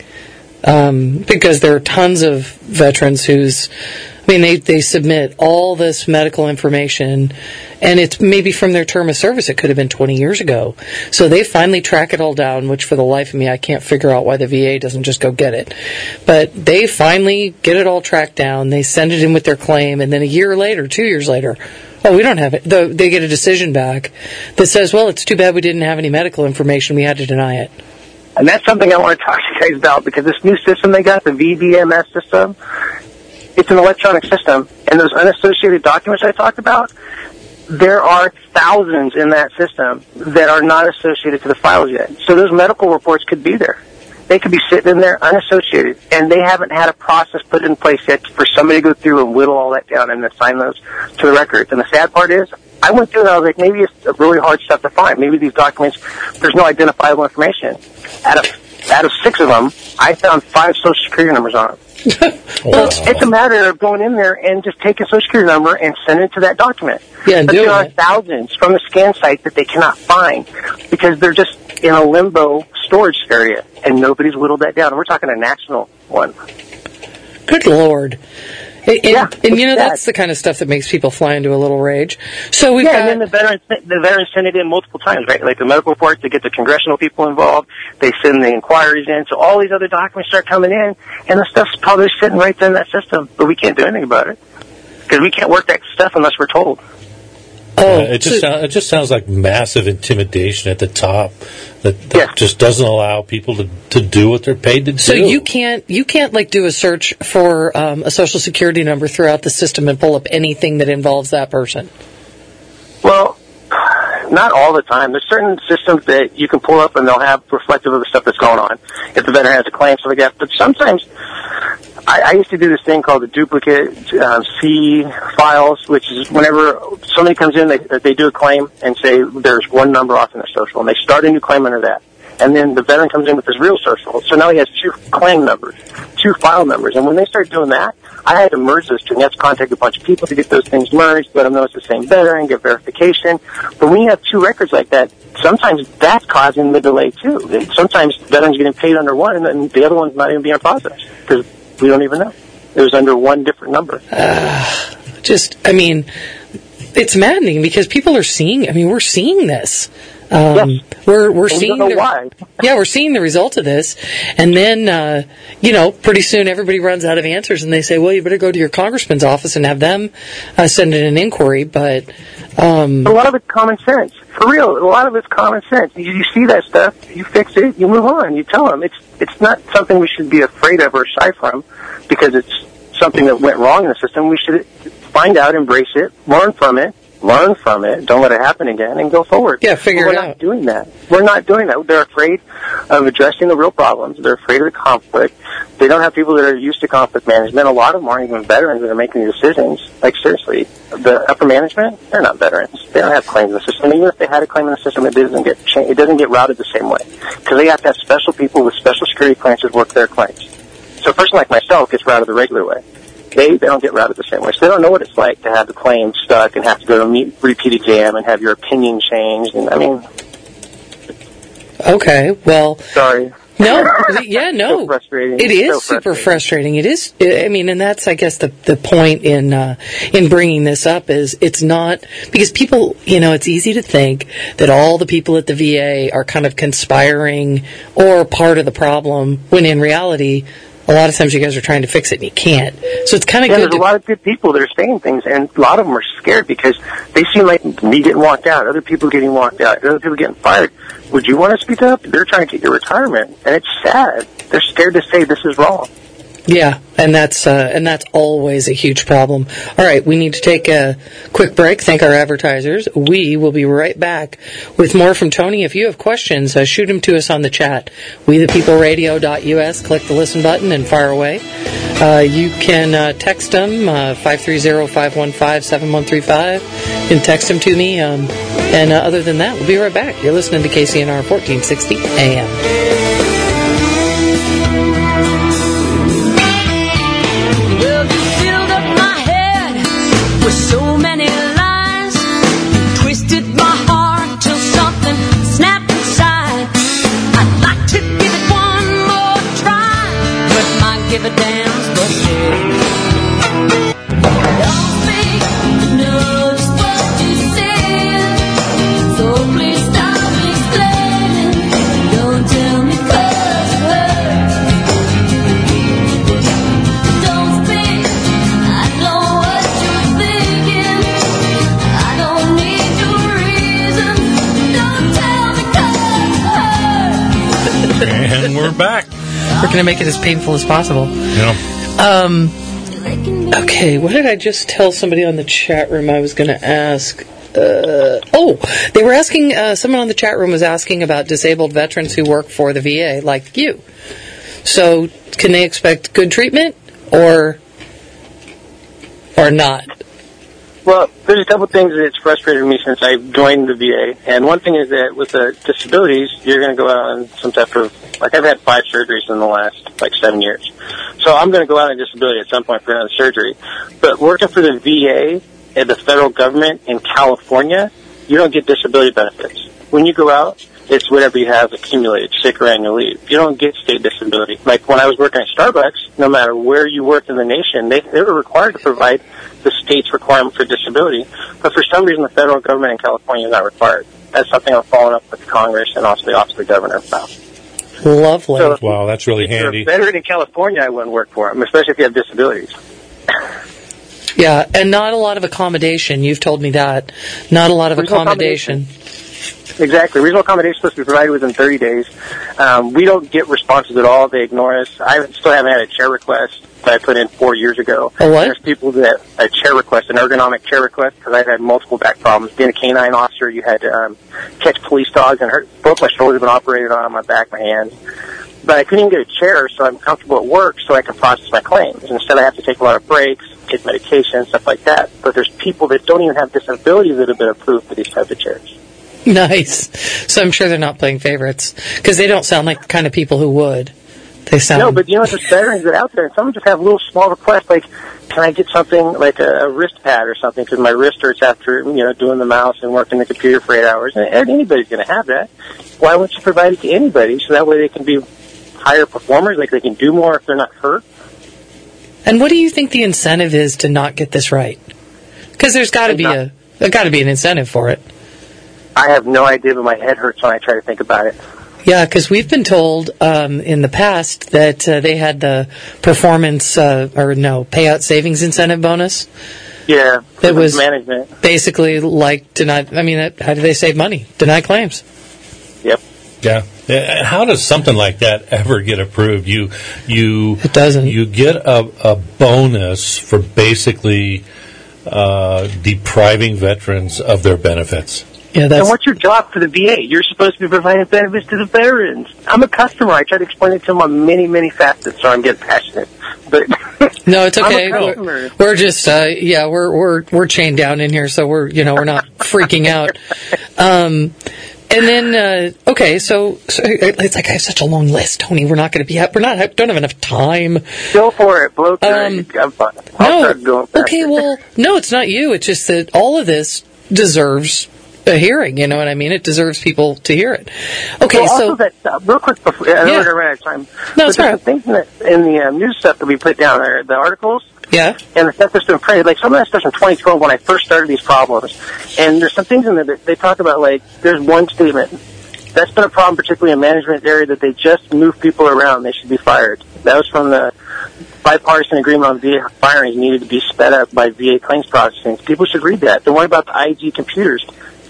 Um, because there are tons of veterans who's, I mean, they, they submit all this medical information, and it's maybe from their term of service. It could have been twenty years ago. So they finally track it all down, which for the life of me, I can't figure out why the V A doesn't just go get it. But they finally get it all tracked down. They send it in with their claim, and then a year later, two years later, oh, we don't have it. The, they get a decision back that says, well, it's too bad we didn't have any medical information. We had to deny it. And that's something I want to talk to you guys about, because this new system they got, the V B M S system, it's an electronic system, and those unassociated documents I talked about, there are thousands in that system that are not associated to the files yet. So those medical reports could be there. They could be sitting in there unassociated, and they haven't had a process put in place yet for somebody to go through and whittle all that down and assign those to the records. And the sad part is, I went through and I was like, maybe it's really hard stuff to find. Maybe these documents, there's no identifiable information. Out of out of six of them, I found five Social Security numbers on them. Well, it's, it's a matter of going in there and just taking a Social Security number and sending it to that document. Yeah, but doing there are it. thousands from the scan site that they cannot find because they're just in a limbo storage area, and nobody's whittled that down. And we're talking a national one. Good Lord. And, and, Yeah, and you know, it's bad. that's the kind of stuff that makes people fly into a little rage. So we've Yeah, got... and then the veterans, the veterans send it in multiple times, right? Like the medical reports, they get the congressional people involved. They send the inquiries in. So all these other documents start coming in, and the stuff's probably sitting right there in that system, but we can't do anything about it because we can't work that stuff unless we're told. Oh, Uh, it just so- sound, it just sounds like massive intimidation at the top that, that Yeah. just doesn't allow people to, to do what they're paid to So do. you can't you can't like do a search for um, a social security number throughout the system and pull up anything that involves that person. Well, not all the time. There's certain systems that you can pull up and they'll have reflective of the stuff that's going on. If the veteran has a claim, so like that. But sometimes, I, I used to do this thing called the duplicate um, C files, which is whenever somebody comes in, they, they do a claim and say there's one number off in their social, and they start a new claim under that. And then the veteran comes in with his real social. So now he has two claim numbers, two file numbers. And when they start doing that, I had to merge those two. And you have to contact a bunch of people to get those things merged, let them know it's the same veteran, get verification. But when you have two records like that, sometimes that's causing the delay too. Sometimes veterans are getting paid under one, and the other one's not even being processed because we don't even know. It was under one different number. Uh, just, I mean, it's maddening because people are seeing, I mean, we're seeing this. Um, Yes. We're we're And we seeing don't know the, why. yeah, we're seeing the result of this, and then uh, you know, pretty soon everybody runs out of answers, and they say, "Well, you better go to your congressman's office and have them uh, send in an inquiry." But um, A lot of it's common sense. For real, a lot of it's common sense. You, you see that stuff, you fix it, you move on, you tell them. It's it's not something we should be afraid of or shy from because it's something that went wrong in the system. We should find out, embrace it, learn from it, learn from it, don't let it happen again, and go forward. Yeah, figure But it we're out. not doing that. We're not doing that. They're afraid of addressing the real problems. They're afraid of the conflict. They don't have people that are used to conflict management. A lot of them aren't even veterans that are making the decisions. Like, seriously, the upper management, they're not veterans. They don't have claims in the system. Even if they had a claim in the system, it doesn't get cha- it doesn't get routed the same way. Because they have to have special people with special security clearances work their claims. So a person like myself gets routed the regular way. They, they don't get routed the same way. So they don't know what it's like to have the claim stuck and have to go to a meet, repeat exam and have your opinion changed. And I mean, okay, well, sorry. no, yeah, no, So frustrating. It is So super frustrating. It is. I mean, and that's, I guess, the the point in uh, in bringing this up is it's not because people, you know, it's easy to think that all the people at the V A are kind of conspiring or part of the problem when in reality, a lot of times you guys are trying to fix it and you can't. So it's kind of Yeah, good there's to a lot of good people that are saying things, and a lot of them are scared because they seem like me getting walked out, other people getting walked out, other people getting fired. Would you want to speak up? They're trying to get your retirement, and it's sad. They're scared to say this is wrong. Yeah, and that's uh, and that's always a huge problem. All right, we need to take a quick break. Thank our advertisers. We will be right back with more from Tony. If you have questions, uh, shoot them to us on the chat. we the people radio dot u s. Click the listen button and fire away. Uh, you can uh, text them uh, five three zero, five one five, seven one three five. You can text them to me. Um, and uh, other than that, we'll be right back. You're listening to K C N R fourteen sixty A M. So many lies, twisted my heart till something snapped inside. I'd like to give it one more try, but my give a damn's but dead. Don't think you know just what you said, so please stop explaining. Don't tell me 'cause it hurts. Don't think I know what you're thinking. I don't need your reason. Don't tell me 'cause it hurts. And we're back. We're going to make it as painful as possible. Yeah. Um, okay, what did I just tell somebody on the chat room I was going to ask? Uh, oh, they were asking, uh, someone on the chat room was asking about disabled veterans who work for the V A, like you. So, can they expect good treatment, or or not? Well, there's a couple things that's frustrated me since I joined the V A, and one thing is that with the disabilities, you're going to go out on some type of, like I've had five surgeries in the last, like, seven years. So I'm going to go out on disability at some point for another surgery. But working for the V A and the federal government in California, you don't get disability benefits. When you go out, it's whatever you have accumulated, sick or annual leave. You don't get state disability. Like when I was working at Starbucks, no matter where you worked in the nation, they, they were required to provide the state's requirement for disability. But for some reason, the federal government in California is not required. That's something I'm following up with Congress and also the Office of the Governor about. Lovely. So, Wow, that's really if handy. you're a veteran in California, I wouldn't work for them, especially if you have disabilities. Yeah, and not a lot of accommodation. You've told me that. Not a lot of Reasonable accommodation. Exactly. Reasonable accommodation is supposed to be provided within thirty days. Um, we don't get responses at all. They ignore us. I still haven't had a chair request that I put in four years ago. A what? There's people that, a chair request, an ergonomic chair request, because I've had multiple back problems. Being a canine officer, you had to um, catch police dogs and hurt. Both my shoulders have been operated on, my back, my hands. But I couldn't even get a chair, so I'm comfortable at work so I can process my claims. Instead, I have to take a lot of breaks, take medication, stuff like that. But there's people that don't even have disabilities that have been approved for these types of chairs. Nice. So I'm sure they're not playing favorites, because they don't sound like the kind of people who would. They sound... No, but you know, there's veterans that are out there, and some just have little small requests, like, can I get something like a, a wrist pad or something, because my wrist hurts after, you know, doing the mouse and working the computer for eight hours. And anybody's going to have that. Why wouldn't you provide it to anybody, so that way they can be higher performers, like they can do more if they're not hurt? And what do you think the incentive is to not get this right? Because there's got to be a there's got to be an incentive for it. I have no idea, but my head hurts when I try to think about it. Yeah, because we've been told um, in the past that uh, they had the performance, uh, or no, payout savings incentive bonus. Yeah, that was management. Basically like deny. I mean, that, how do they save money? Deny claims. Yep. Yeah. Uh, How does something like that ever get approved? You, you, it doesn't. You get a, a bonus for basically uh, depriving veterans of their benefits. Yeah, that's... And what's your job for the V A? You're supposed to be providing benefits to the veterans. I'm a customer. I try to explain it to them on many, many facets, so I'm getting passionate. But no, it's okay. I'm a We're, customer. we're just, uh, yeah, we're we're we're chained down in here, so we're you know we're not freaking out. Um, and then uh, okay, so, so it's like I have such a long list, Tony. We're not going to be we're not don't have enough time. Go for it, blow through Um, it. I'm fine. I'll No, start going faster. okay, well, no, it's not you. It's just that all of this deserves a hearing. You know what I mean? It deserves people to hear it. Okay, well, so also that, uh, real quick before I know Yeah. we're gonna run out of time. No, but it's there's all some things in the, in the um, news stuff that we put down there, the articles. yeah, And the stuff that's been printed, like some of that stuff's from twenty twelve when I first started these problems. And there's some things in there that they talk about, like, there's one statement. That's been a problem, particularly in management area, that they just move people around. They should be fired. That was from the bipartisan agreement on V A firings needed to be sped up by V A claims processing. People should read that. The one about the I G computers.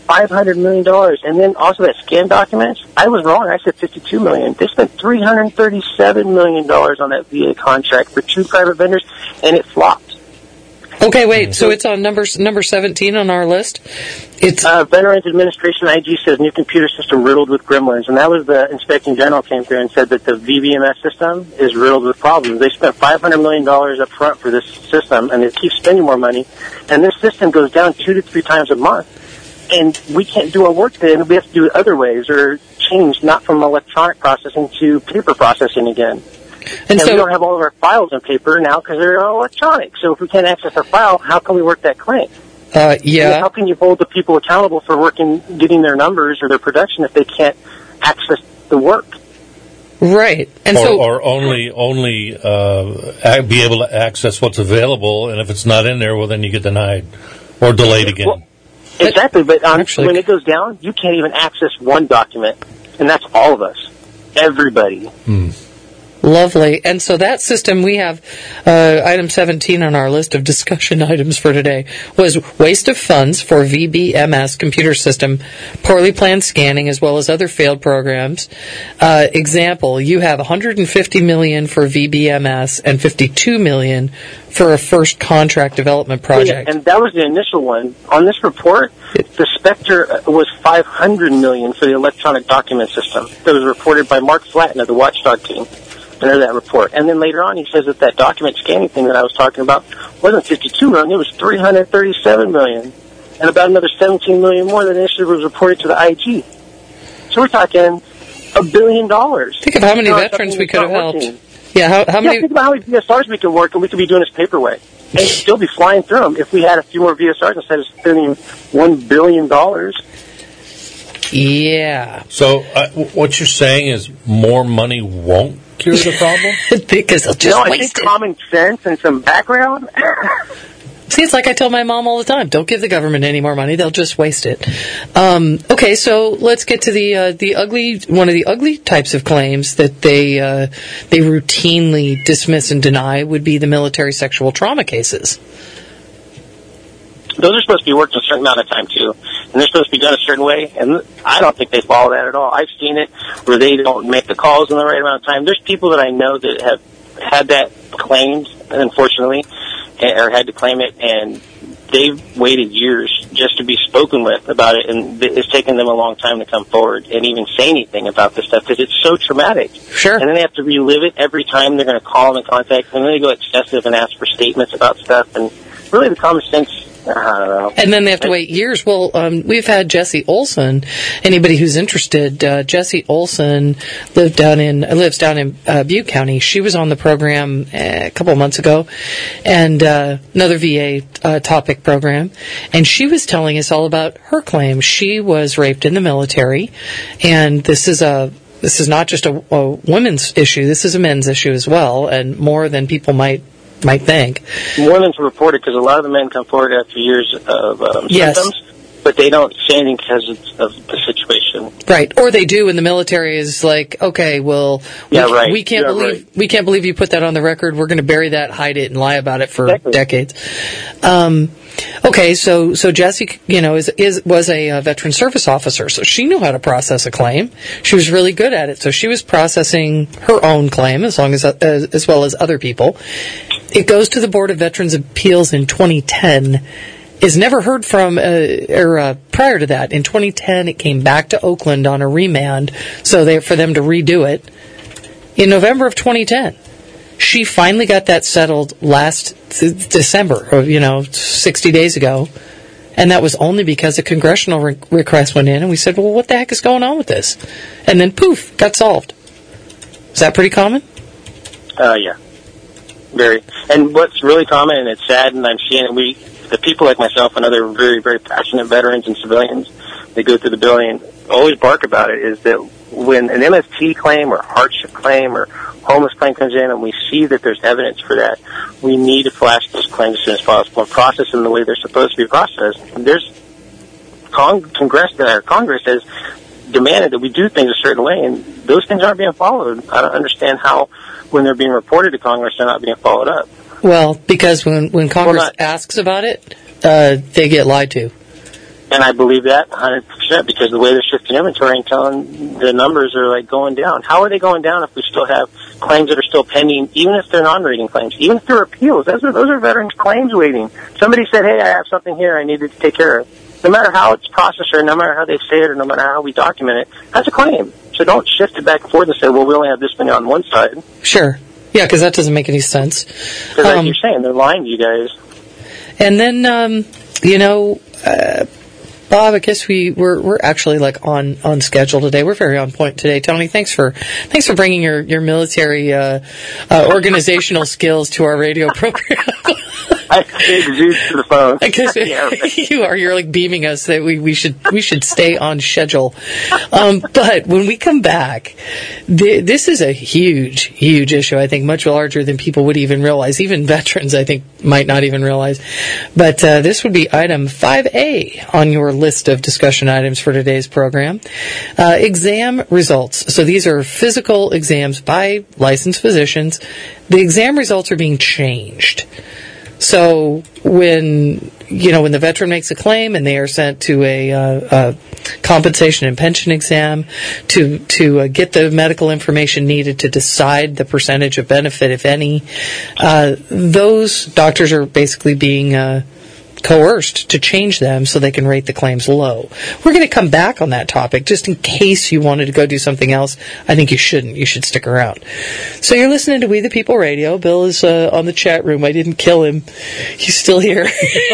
five hundred million dollars. And then also that scan documents, I was wrong. I said fifty-two million dollars. They spent three hundred thirty-seven million dollars on that V A contract for two private vendors, and it flopped. Okay, wait. So it's on number number seventeen on our list. It's uh, Veterans Administration I G says new computer system riddled with gremlins, and that was the Inspecting General came through and said that the V B M S system is riddled with problems. They spent five hundred million dollars up front for this system, and they keep spending more money, and this system goes down two to three times a month, and we can't do our work then. We have to do it other ways or change, not from electronic processing to paper processing again. And, and so, we don't have all of our files on paper now because they're all electronic. So if we can't access our file, how can we work that claim? Uh, yeah. And how can you hold the people accountable for working, getting their numbers or their production if they can't access the work? Right. And or, so, or only only uh, be able to access what's available, and if it's not in there, well, then you get denied or delayed again. Well, exactly. But um, Actually, when it goes down, you can't even access one document, and that's all of us, everybody. Hmm. Lovely. And so that system, we have uh, item seventeen on our list of discussion items for today, was waste of funds for V B M S computer system, poorly planned scanning, as well as other failed programs. Uh, example, you have one hundred fifty million dollars for V B M S and fifty-two million dollars for a first contract development project. Yeah, and that was the initial one. On this report, the Spectre was five hundred million dollars for the electronic document system that was reported by Mark Flatten of the Watchdog team. Under that report. And then later on he says that that document scanning thing that I was talking about wasn't fifty-two million dollars, it was three hundred thirty-seven million dollars, and about another seventeen million dollars more than initially was reported to the I G. So we're talking a billion dollars. Think of how many veterans we could have helped. Yeah, how, how many? Yeah, think about how many V S Rs we could work and we could be doing this paper way. And still be flying through them if we had a few more V S Rs instead of spending one billion dollars. Yeah. So uh, what you're saying is more money won't cure the problem? Because they'll just no, I waste think it. common sense and some background. See, it's like I tell my mom all the time: don't give the government any more money; they'll just waste it. Um, okay, so let's get to the uh, the ugly one of the ugly types of claims that they uh, they routinely dismiss and deny would be the military sexual trauma cases. Those are supposed to be worked a certain amount of time too, and they're supposed to be done a certain way. And I don't think they follow that at all. I've seen it where they don't make the calls in the right amount of time. There's people that I know that have had that claimed, unfortunately, or had to claim it, and they've waited years just to be spoken with about it, and it's taken them a long time to come forward and even say anything about this stuff because it's so traumatic. Sure. And then they have to relive it every time they're going to call them in contact, and then they go excessive and ask for statements about stuff, and really the common sense, I don't know. And then they have to wait years. Well, um, we've had Jesse Olson. Anybody who's interested, uh, Jesse Olson lived down in lives down in uh, Butte County. She was on the program uh, a couple of months ago, and uh, another V A uh, topic program. And she was telling us all about her claim. She was raped in the military, and this is a this is not just a, a women's issue. This is a men's issue as well, and more than people might. might think. More than to report it, because a lot of the men come forward after years of um, yes. symptoms, but they don't say anything because of the situation. Right, or they do, and the military is like, okay, well, we, yeah, right. we can't yeah, believe right. we can't believe you put that on the record. We're going to bury that, hide it, and lie about it for exactly. decades. Um, okay, so so Jessie, you know, is is was a uh, veteran service officer, so she knew how to process a claim. She was really good at it, so she was processing her own claim as long as uh, as, as well as other people. It goes to the Board of Veterans Appeals in twenty ten. Is never heard from, uh, or uh, prior to that, in twenty ten, it came back to Oakland on a remand, so they for them to redo it. In November of twenty ten, she finally got that settled last th- December, or, you know, sixty days ago, and that was only because a congressional re- request went in, and we said, well, what the heck is going on with this? And then, poof, got solved. Is that pretty common? Uh, yeah. Very. And what's really common, and it's sad, and I'm seeing it, we, the people like myself and other very, very passionate veterans and civilians that go through the building always bark about it, is that when an M S T claim or hardship claim or homeless claim comes in and we see that there's evidence for that, we need to flash those claims as soon as possible and process them the way they're supposed to be processed. And there's Cong- Congress, uh, Congress has demanded that we do things a certain way, and those things aren't being followed. I don't understand how, when they're being reported to Congress, they're not being followed up. Well, because when, when Congress well, not, asks about it, uh, they get lied to. And I believe that one hundred percent because the way they're shifting inventory and telling the numbers are like going down. How are they going down if we still have claims that are still pending, even if they're non-rating claims, even if they're appeals? Those are, those are veterans' claims waiting. Somebody said, hey, I have something here I needed to take care of. No matter how it's processed or no matter how they say it or no matter how we document it, that's a claim. So don't shift it back and forth and say, well, we only have this many on one side. Sure. Yeah, because that doesn't make any sense. Because Um, like you're saying, they're lying to you guys. And then, um, you know, uh, Bob, I guess we we're we're actually like on, on schedule today. We're very on point today, Tony. Thanks for thanks for bringing your your military uh, uh, organizational skills to our radio program. I exude to the phone. Because Yeah, right. you are, you're like beaming us that we, we should we should stay on schedule. Um, but when we come back, th- this is a huge, huge issue. I think much larger than people would even realize. Even veterans, I think, might not even realize. But uh, this would be item five A on your list of discussion items for today's program. Uh, exam results. So these are physical exams by licensed physicians. The exam results are being changed. So when, you know, when the veteran makes a claim and they are sent to a, uh, a compensation and pension exam to to uh, get the medical information needed to decide the percentage of benefit, if any, uh, those doctors are basically being uh, coerced to change them so they can rate the claims low. We're going to come back on that topic just in case you wanted to go do something else. I think you shouldn't. You should stick around. So you're listening to We the People Radio. Bill is uh, on the chat room. I didn't kill him. He's still here.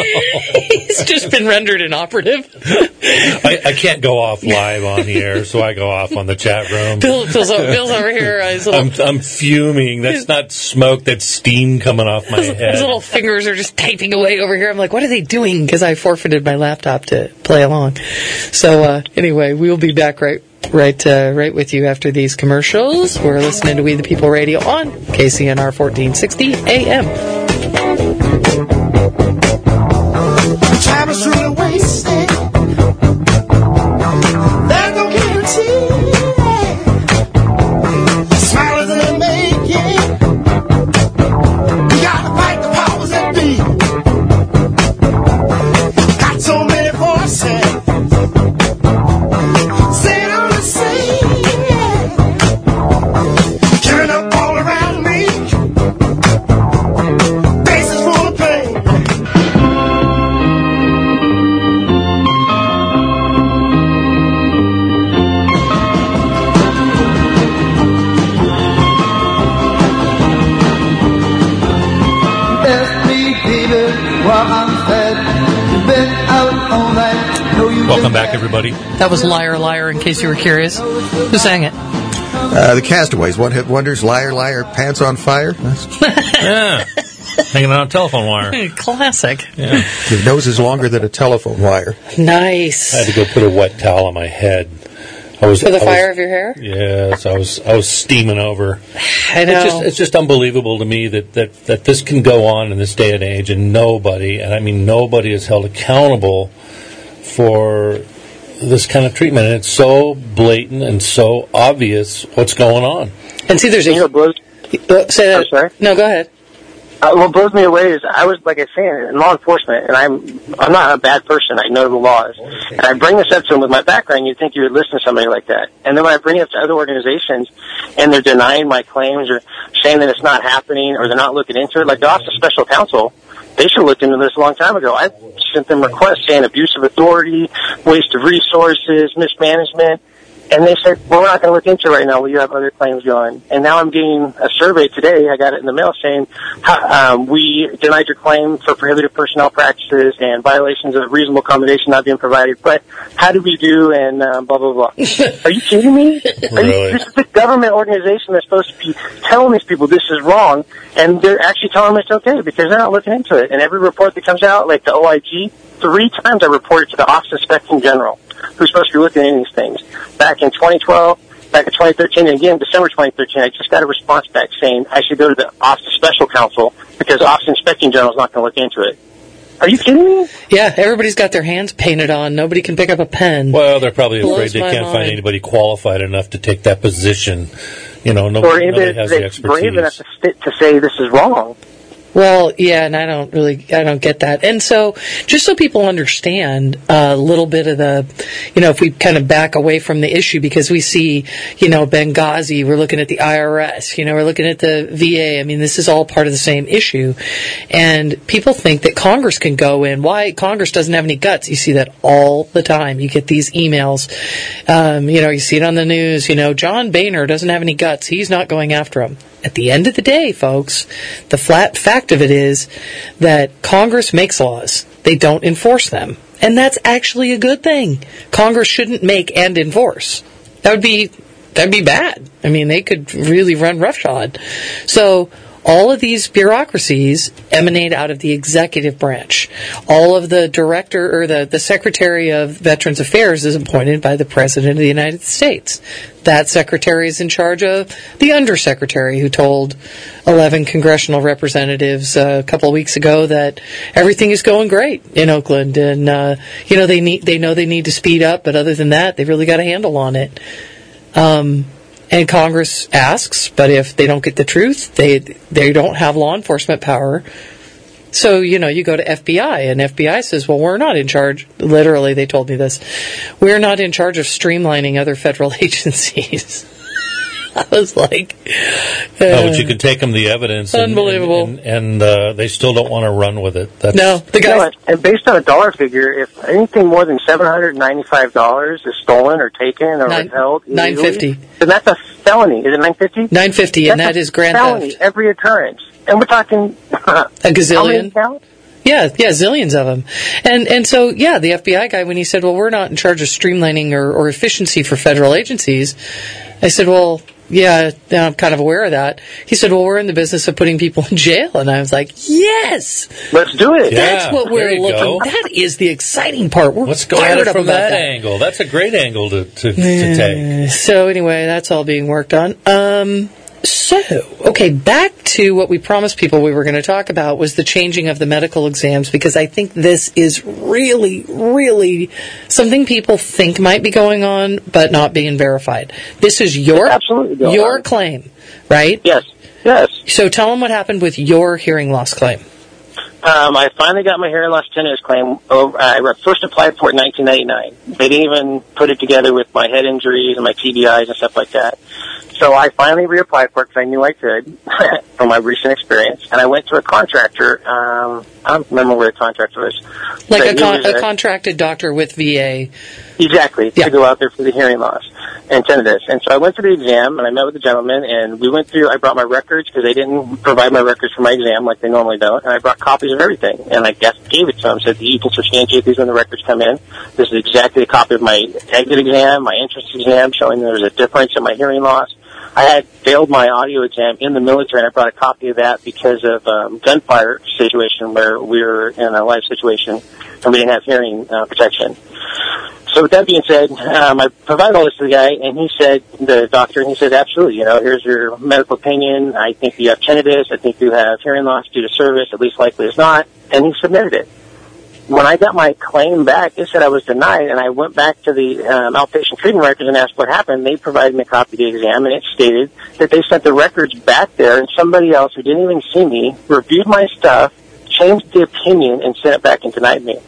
He's just been rendered inoperative. I, I can't go off live on the air, so I go off on the chat room. Bill, Bill's, over, Bill's over here. Uh, his little, I'm, I'm fuming. That's not smoke. That's steam coming off my his, head. his little fingers are just typing away over here. I'm like, what are they doing? Because I forfeited my laptop to play along. So uh, anyway, we'll be back right right, uh, right with you after these commercials. We're listening to We the People Radio on K C N R fourteen sixty A M. Time is truly wasted. There's no guarantee. Smile isn't a making. We gotta fight the powers that be. Got so many voices saying all the same. Turn up all around me. Faces full of pain. Welcome back, everybody. That was Liar, Liar, in case you were curious. Who sang it? Uh, the Castaways, One Hit Wonders, Liar, Liar, Pants on Fire. That's, Yeah. Hanging on a telephone wire. Classic. Yeah. your nose is longer than a telephone wire. Nice. I had to go put a wet towel on my head. I was For the I fire was, of your hair? Yes, I was I was steaming over. I know. It's just it's just unbelievable to me that, that, that this can go on in this day and age, and nobody, and I mean nobody, is held accountable for this kind of treatment. And it's so blatant and so obvious what's going on. And see, there's a... You know, what blows, Uh, say that. I'm sorry? No, go ahead. Uh, what blows me away is I was, like I say, in law enforcement, and I'm I'm not a bad person. I know the laws. And I bring this up to them with my background. You'd think you would listen to somebody like that. And then when I bring it up to other organizations, and they're denying my claims or saying that it's not happening or they're not looking into it, like the Office of Special Counsel, they should have looked into this a long time ago. I sent them requests saying abuse of authority, waste of resources, mismanagement. And they said, well, we're not going to look into it right now. Well, you have other claims going. And now I'm getting a survey today. I got it in the mail saying, um, we denied your claim for prohibited personnel practices and violations of reasonable accommodation not being provided. But how did we do? And uh, blah, blah, blah. Are you kidding me? Are you, Really? this is the government organization that's supposed to be telling these people this is wrong. And they're actually telling them it's okay because they're not looking into it. And every report that comes out, like the O I G, three times I reported to the Office of Inspector General, who's supposed to be looking into these things. Back in twenty twelve, back in twenty thirteen, and again, December twenty thirteen, I just got a response back saying I should go to the Office of Special Counsel because the Office of Inspector General is not going to look into it. Are you kidding me? Yeah, everybody's got their hands painted on. Nobody can pick up a pen. Well, they're probably afraid Blows they my can't mind. find anybody qualified enough to take that position. You know, Or nobody, even nobody if has the they're brave enough expertise. to, st- to say this is wrong. Well, yeah, and I don't really, I don't get that. And so, just so people understand a little bit of the, you know, if we kind of back away from the issue, because we see, you know, Benghazi, we're looking at the I R S, you know, we're looking at the V A. I mean, this is all part of the same issue. And people think that Congress can go in. Why? Congress doesn't have any guts. You see that all the time. You get these emails, um, you know, you see it on the news, you know, John Boehner doesn't have any guts. He's not going after him. At the end of the day, folks, the flat fact of it is that Congress makes laws. They don't enforce them. And that's actually a good thing. Congress shouldn't make and enforce. That would be, that'd be bad. I mean, they could really run roughshod. So, all of these bureaucracies emanate out of the executive branch. All of the director or the, the Secretary of Veterans Affairs is appointed by the President of the United States. That secretary is in charge of the undersecretary who told eleven congressional representatives uh, a couple of weeks ago that everything is going great in Oakland, and uh, you know they need they know they need to speed up, but other than that, they've really got a handle on it. Um, And Congress asks, but if they don't get the truth, they they don't have law enforcement power. So, you know, you go to F B I, and F B I says, well, we're not in charge. Literally, they told me this. We're not in charge of streamlining other federal agencies. I was like... Uh, no, but you can take them the evidence. And, unbelievable. And, and, and uh, they still don't want to run with it. That's, no, the guy... You know, and based on a dollar figure, if anything more than seven hundred ninety-five dollars is stolen or taken or Nine, withheld... nine fifty. Then that's a felony. Is it nine fifty? nine fifty, and that is grand felony theft. Every occurrence. And we're talking... a gazillion. How many Yeah, yeah, zillions of them. And and so, yeah, the F B I guy, when he said, well, we're not in charge of streamlining or, or efficiency for federal agencies, I said, well... Yeah, I'm kind of aware of that. He said, well, we're in the business of putting people in jail. And I was like, yes! Let's do it. Yeah, That's what we're looking go. That is the exciting part. We're Let's go at fired it up from about that, that angle. That's a great angle to, to, to take. So anyway, that's all being worked on. Um, so, okay, back to what we promised people we were going to talk about was the changing of the medical exams, because I think this is really, really something people think might be going on, but not being verified. This is your It's absolutely going your on. claim, right? Yes, yes. So tell them what happened with your hearing loss claim. Um, I finally got my hearing loss tinnitus claim. Over, I first applied for it in nineteen ninety-nine. They didn't even put it together with my head injuries and my T B Is and stuff like that. So I finally reapplied for it because I knew I could from my recent experience. And I went to a contractor. Um, I don't remember where the contractor was. Like But a, he con- was a contracted doctor with V A. Exactly, Yeah. to go out there for the hearing loss and tinnitus. And so I went to the exam, and I met with the gentleman, and we went through, I brought my records, because they didn't provide my records for my exam like they normally don't, and I brought copies of everything. And I guess gave it to him, said, you can substantiate these when the records come in. This is exactly a copy of my exit exam, my entrance exam, showing there was a difference in my hearing loss. I had failed my audio exam in the military, and I brought a copy of that because of um, gunfire situation where we were in a life situation, and we didn't have hearing uh, protection. So with that being said, um, I provided all this to the guy, and he said, the doctor, and he said, absolutely, you know, here's your medical opinion. I think you have tinnitus. I think you have hearing loss due to service, at least likely as not. And he submitted it. When I got my claim back, it said I was denied, and I went back to the um, outpatient treatment records and asked what happened. They provided me a copy of the exam, and it stated that they sent the records back there, and somebody else who didn't even see me reviewed my stuff, changed the opinion, and sent it back and denied me.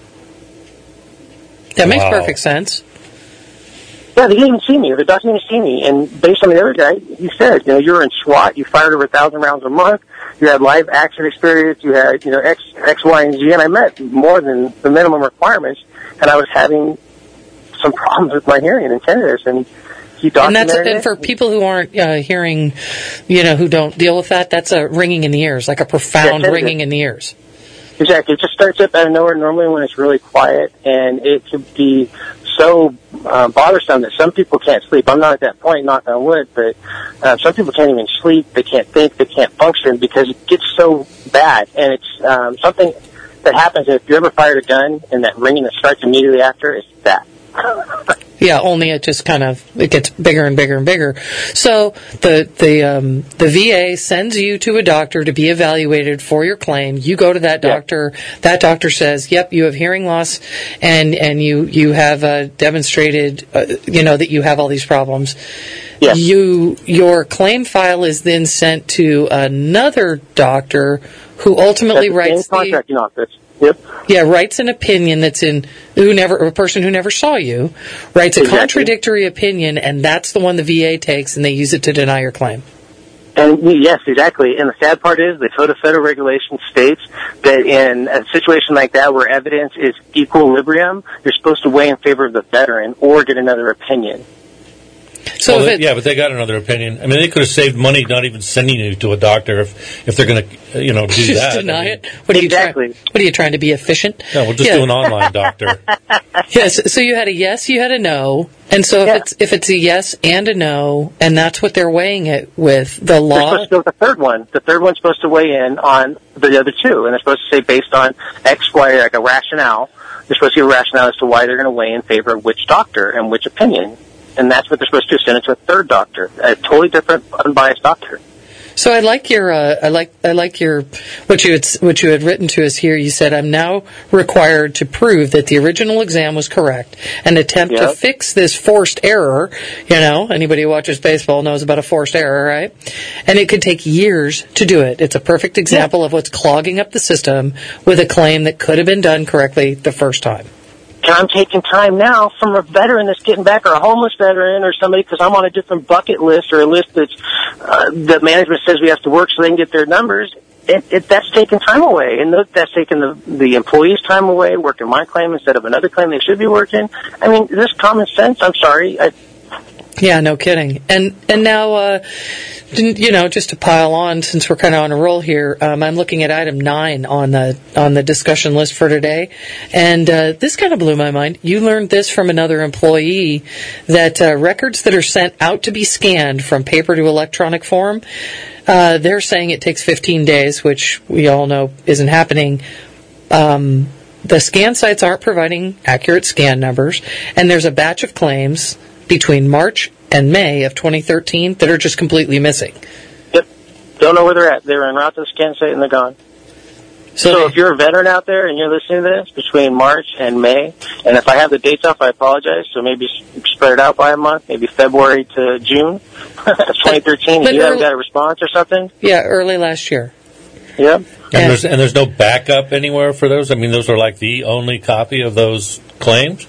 That makes Wow. perfect sense. Yeah, they didn't even see me. The doctor didn't see me. And based on the other guy, he said, you know, you were in SWAT, you fired over a thousand rounds a month, you had live action experience, you had, you know, X, X, Y, and Z, and I met more than the minimum requirements, and I was having some problems with my hearing and tinnitus, and he And documented that's and it. for people who aren't uh, hearing, you know, who don't deal with that, that's a ringing in the ears, like a profound Yeah, tinnitus. ringing in the ears. Exactly. It just starts up out of nowhere normally when it's really quiet, and it can be so uh, bothersome that some people can't sleep. I'm not at that point, knock on wood, but uh, some people can't even sleep. They can't think. They can't function because it gets so bad. And it's um, something that happens if you ever fired a gun and that ringing that starts immediately after, it's that. Yeah, only it just kind of it gets bigger and bigger and bigger. So the the um, the V A sends you to a doctor to be evaluated for your claim. You go to that Yeah. doctor. That doctor says, "Yep, you have hearing loss, and and you you have uh, demonstrated, uh, you know, that you have all these problems." Yeah. You your claim file is then sent to another doctor who ultimately That's the writes same the contracting office. Yep. yeah writes an opinion that's in who never a person who never saw you writes a Exactly. contradictory opinion, and that's the one the V A takes and they use it to deny your claim. And yes, exactly. And the sad part is the Code of Federal Regulations states that in a situation like that where evidence is equilibrium, you're supposed to weigh in favor of the veteran or get another opinion. So Well, if they- it, yeah, but they got another opinion. I mean, they could have saved money not even sending you to a doctor if if they're going to, you know, do just that. deny I mean, it. What are you Exactly. trying? What are you trying to be efficient? No, we'll just Yeah. do an online doctor. Yes. So you had a yes, you had a no, and so if Yeah. it's if it's a yes and a no, and that's what they're weighing it with, the They're law. supposed to go with the third one. The third one's supposed to weigh in on the other two, and they're supposed to say based on X, Y, like a rationale. They're supposed to give a rationale as to why they're going to weigh in favor of which doctor and which opinion. And that's what they're supposed to do, send it to a third doctor, a totally different, unbiased doctor. So I like your, uh, I like, I like your, what you had, what you had written to us here. You said, I'm now required to prove that the original exam was correct and attempt to Yep. fix this forced error. You know, anybody who watches baseball knows about a forced error, right? And it could take years to do it. It's a perfect example of what's clogging up the system with a claim that could have been done correctly the first time. And I'm taking time now from a veteran that's getting back, or a homeless veteran, or somebody, because I'm on a different bucket list, or a list that's, uh, that management says we have to work so they can get their numbers. It, it, that's taking time away, and th- that's taking the, the employee's time away, working my claim instead of another claim they should be working. I mean, this common sense, I'm sorry. I, Yeah, no kidding. And and now, uh, didn't- you know, just to pile on, since we're kind of on a roll here, um, I'm looking at item nine on the on the discussion list for today, and uh, this kind of blew my mind. You learned this from another employee that uh, records that are sent out to be scanned from paper to electronic form, uh, they're saying it takes fifteen days, which we all know isn't happening. Um, the scan sites aren't providing accurate scan numbers, and there's a batch of claims between March and May of twenty thirteen that are just completely missing. yep, don't know where they're at. They're en route to the scan site and they're gone. So, So they- if you're a veteran out there and you're listening to this between March and May, and if I have the dates off, I apologize. So maybe s- spread it out by a month, maybe February to June of twenty thirteen. But And you haven't early- got a response or something? yeah, early last year. Yep. And And- there's and there's no backup anywhere for those. I mean, those are like the only copy of those claims.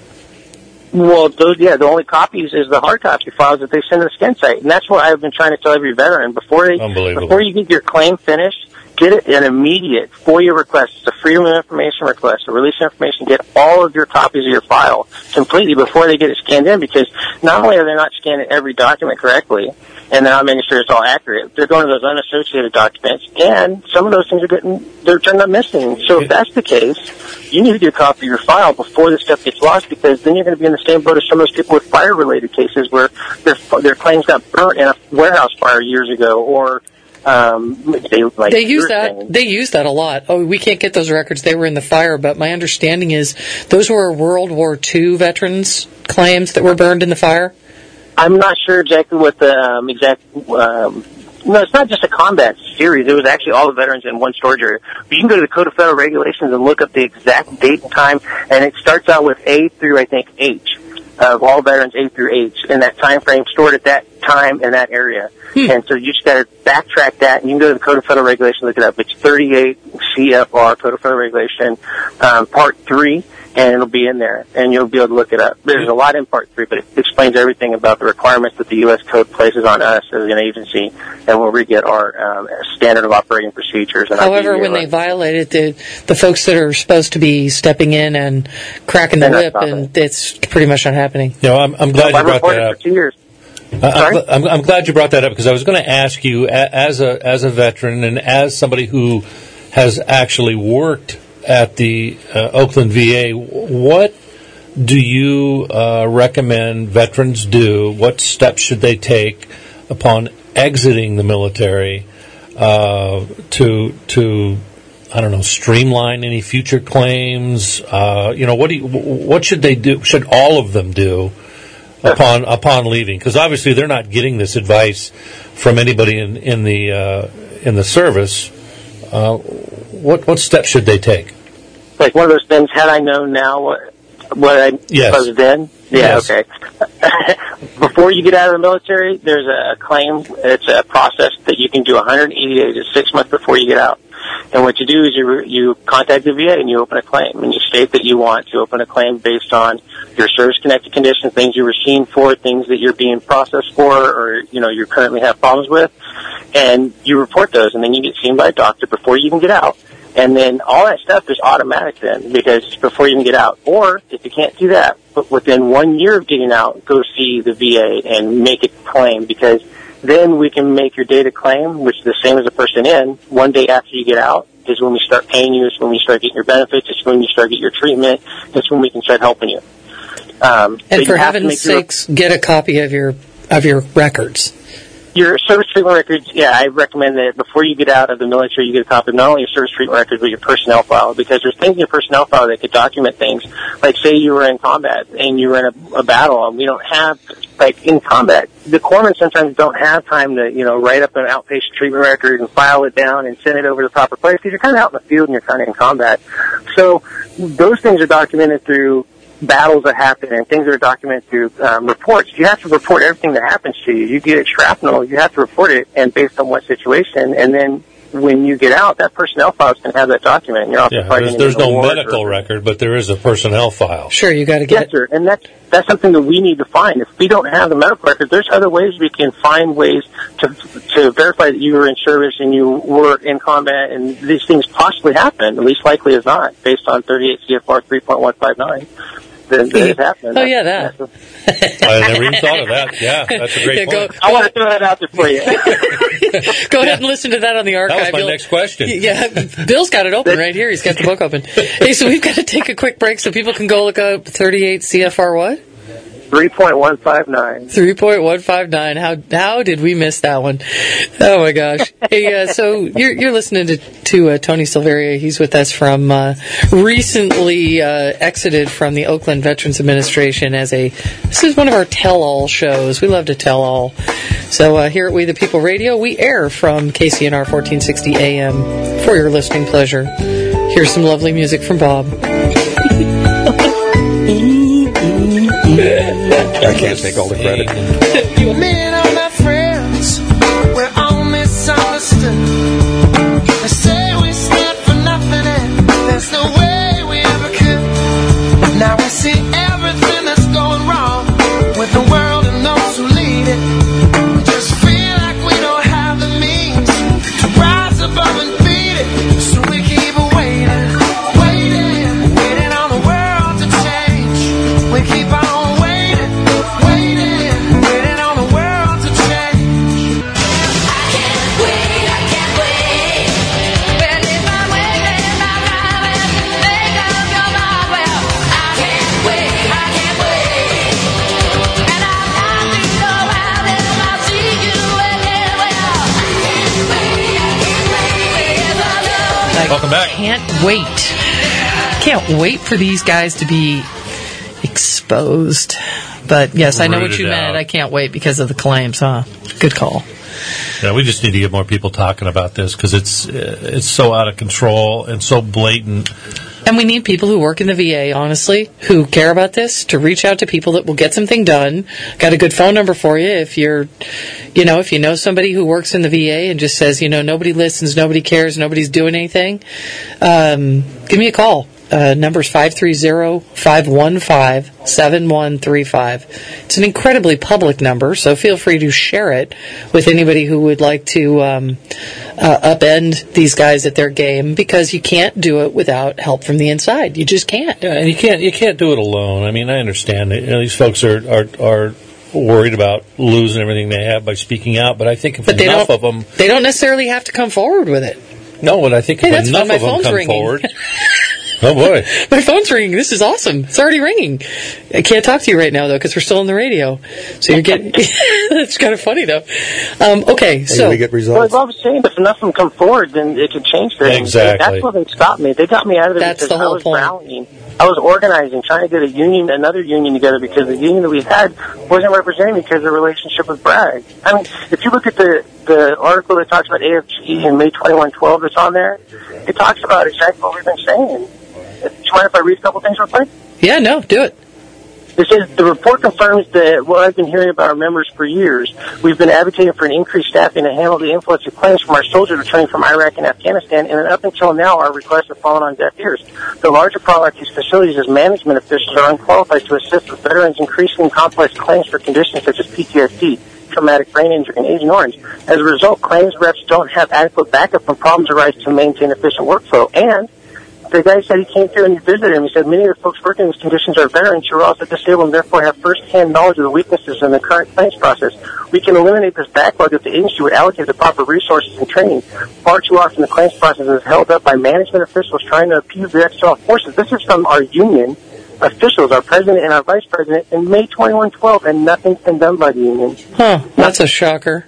Well, those, yeah, the only copies is the hard copy files that they send to the scan site, and that's what I've been trying to tell every veteran before they, Unbelievable. before you get your claim finished, get it an immediate FOIA request. It's a Freedom of Information request, a release of information. Get all of your copies of your file completely before they get it scanned in, because not only are they not scanning every document correctly, and they're not making sure it's all accurate, they're going to those unassociated documents, and some of those things are getting, they're turning up missing. So if that's the case, you need to get a copy of your file before this stuff gets lost, because then you're going to be in the same boat as some of those people with fire-related cases where their their claims got burnt in a warehouse fire years ago, or um, they like They use you're that. saying. They use that a lot. Oh, we can't get those records. They were in the fire. But my understanding is those were World War Two veterans' claims that were burned in the fire. I'm not sure exactly what the um, exact. Um, no, it's not just a combat series. It was actually all the veterans in one storage area. But you can go to the Code of Federal Regulations and look up the exact date and time, and it starts out with A through I think H of all veterans A through H in that time frame stored at that time in that area. Hmm. And so you just got to backtrack that, and you can go to the Code of Federal Regulations, look it up. It's thirty-eight C F R, Code of Federal Regulation, um, Part three, and it'll be in there, and you'll be able to look it up. There's a lot in Part three, but it explains everything about the requirements that the U S Code places on us as an agency, and where we get our um, standard of operating procedures. And our However, D V A when they rights. violate it, the the folks that are supposed to be stepping in and cracking the They're not whip, stopping and it's pretty much not happening. You know, I'm, I'm glad I you brought reported that up. for two years. Uh, Sorry? I'm, I'm, I'm glad you brought that up, because I was going to ask you, a- as a as a veteran and as somebody who has actually worked at the uh, Oakland V A, what do you uh, recommend veterans do? What steps should they take upon exiting the military uh, to to I don't know, streamline any future claims? Uh, you know, what do you, what should they do? Should all of them do upon upon leaving? Because obviously they're not getting this advice from anybody in in the uh, in the service. Uh, what what steps should they take? Like one of those things, had I known now what, what I Yes. was then? Yeah, Yes. okay. Before you get out of the military, there's a claim. It's a process that you can do one hundred eighty days, it's six months before you get out. And what you do is you you contact the V A and you open a claim, and you state that you want to open a claim based on your service-connected conditions, things you were seen for, things that you're being processed for, or you know you currently have problems with, and you report those, and then you get seen by a doctor before you even get out. And then all that stuff is automatic then, because before you even get out. Or if you can't do that, but within one year of getting out, go see the V A and make a claim, because then we can make your data claim, which is the same as a person in, one day after you get out is when we start paying you, it's when we start getting your benefits, it's when you start getting your treatment, it's when we can start helping you. Um, and for heaven's sakes, your, get a copy of your of your records. Your service treatment records, yeah, I recommend that before you get out of the military, you get a copy of not only your service treatment records, but your personnel file, because there's things in your personnel file that could document things. Like, say you were in combat and you were in a, a battle, and we don't have, like, in combat, the corpsmen sometimes don't have time to, you know, write up an outpatient treatment record and file it down and send it over to the proper place, because you're kind of out in the field and you're kind of in combat. So those things are documented through battles that happen and things that are documented through um, reports. You have to report everything that happens to you. You get a shrapnel, you have to report it, and based on what situation, and then when you get out, that personnel file is going to have that document. And you're also yeah, there's, there's no medical or, record, but there is a personnel file. Sure, you got to get yes, sir. And that's, that's something that we need to find. If we don't have the medical record, there's other ways we can find ways to to verify that you were in service and you were in combat, and these things possibly happen, at least likely as not, based on thirty-eight C F R three point one five nine. That, that is happening. Oh, yeah, that. I never even thought of that. Yeah, that's a great yeah, point. Go, I want to throw that out there for you. Go ahead and listen to that on the archive. That was my You'll, next question. Yeah, Bill's got it open right here. He's got the book open. Hey, so we've got to take a quick break so people can go look up thirty-eight C F R what? three point one five nine. three point one five nine. How how did we miss that one? Oh my gosh! Hey, uh, so you're you're listening to to uh, Tony Silveria. He's with us from uh, recently uh, exited from the Oakland Veterans Administration as a. This is one of our tell-all shows. We love to tell all. So uh, here at We the People Radio, we air from K C N R fourteen sixty A M for your listening pleasure. Here's some lovely music from Bob. I can't take all the credit. Me and all my friends, we're all misunderstood. They say we stand for nothing and there's no way we ever could. Now we see everything that's going wrong with the world and those who lead it. We just feel like we don't have the means to rise above and beat it. So we keep waiting, waiting, waiting on the world to change. We keep on Welcome back. Can't wait. Can't wait for these guys to be exposed. But yes, I know what you meant. I can't wait because of the claims, huh? Good call. Yeah, we just need to get more people talking about this because it's uh, it's so out of control and so blatant. And we need people who work in the V A, honestly, who care about this, to reach out to people that will get something done. Got a good phone number for you if you're, you know, if you know somebody who works in the V A and just says, you know, nobody listens, nobody cares, nobody's doing anything. Um, give me a call. Uh, number's five three zero, five one five, seven one three five. It's an incredibly public number, so feel free to share it with anybody who would like to um, uh, upend these guys at their game, because you can't do it without help from the inside. You just can't. Yeah, and you can't you can't do it alone. I mean, I understand it. You know, these folks are, are are worried about losing everything they have by speaking out, but I think if but enough of them, they don't necessarily have to come forward with it. No, but I think hey, if enough my of them phone's come ringing. forward. Oh, boy. My phone's ringing. This is awesome. It's already ringing. I can't talk to you right now, though, because we're still on the radio. So you're getting... That's kind of funny, though. Um, okay, so... we get results. Well, I was saying, if enough of them come forward, then it could change things. Exactly. That's what they stopped me. They got me out of it That's because the whole I was point. rallying. I was organizing, trying to get a union, another union together, because the union that we had wasn't representing me because of the relationship with Bragg. I mean, if you look at the, the article that talks about A F G in May twenty-one twelve that's on there, it talks about exactly what we've been saying. Do you mind if I read a couple things real quick? Yeah, no, do it. It says the report confirms that what I've been hearing about our members for years. We've been advocating for an increased staffing to handle the influx of claims from our soldiers returning from Iraq and Afghanistan, and up until now, our requests have fallen on deaf ears. The larger problem at these facilities is management officials are unqualified to assist with veterans' increasingly complex claims for conditions such as P T S D, traumatic brain injury, and Agent Orange. As a result, claims reps don't have adequate backup when problems arise to maintain efficient workflow. And the guy said he came through and he visited him. He said many of the folks working in these conditions are veterans who are also disabled and therefore have first-hand knowledge of the weaknesses in the current claims process. We can eliminate this backlog if the agency would allocate the proper resources and training. Far too often the claims process is held up by management officials trying to appease the external forces. This is from our union officials, our president and our vice president, in May twenty-one twelve, and nothing's been done by the union. Huh, that's a shocker.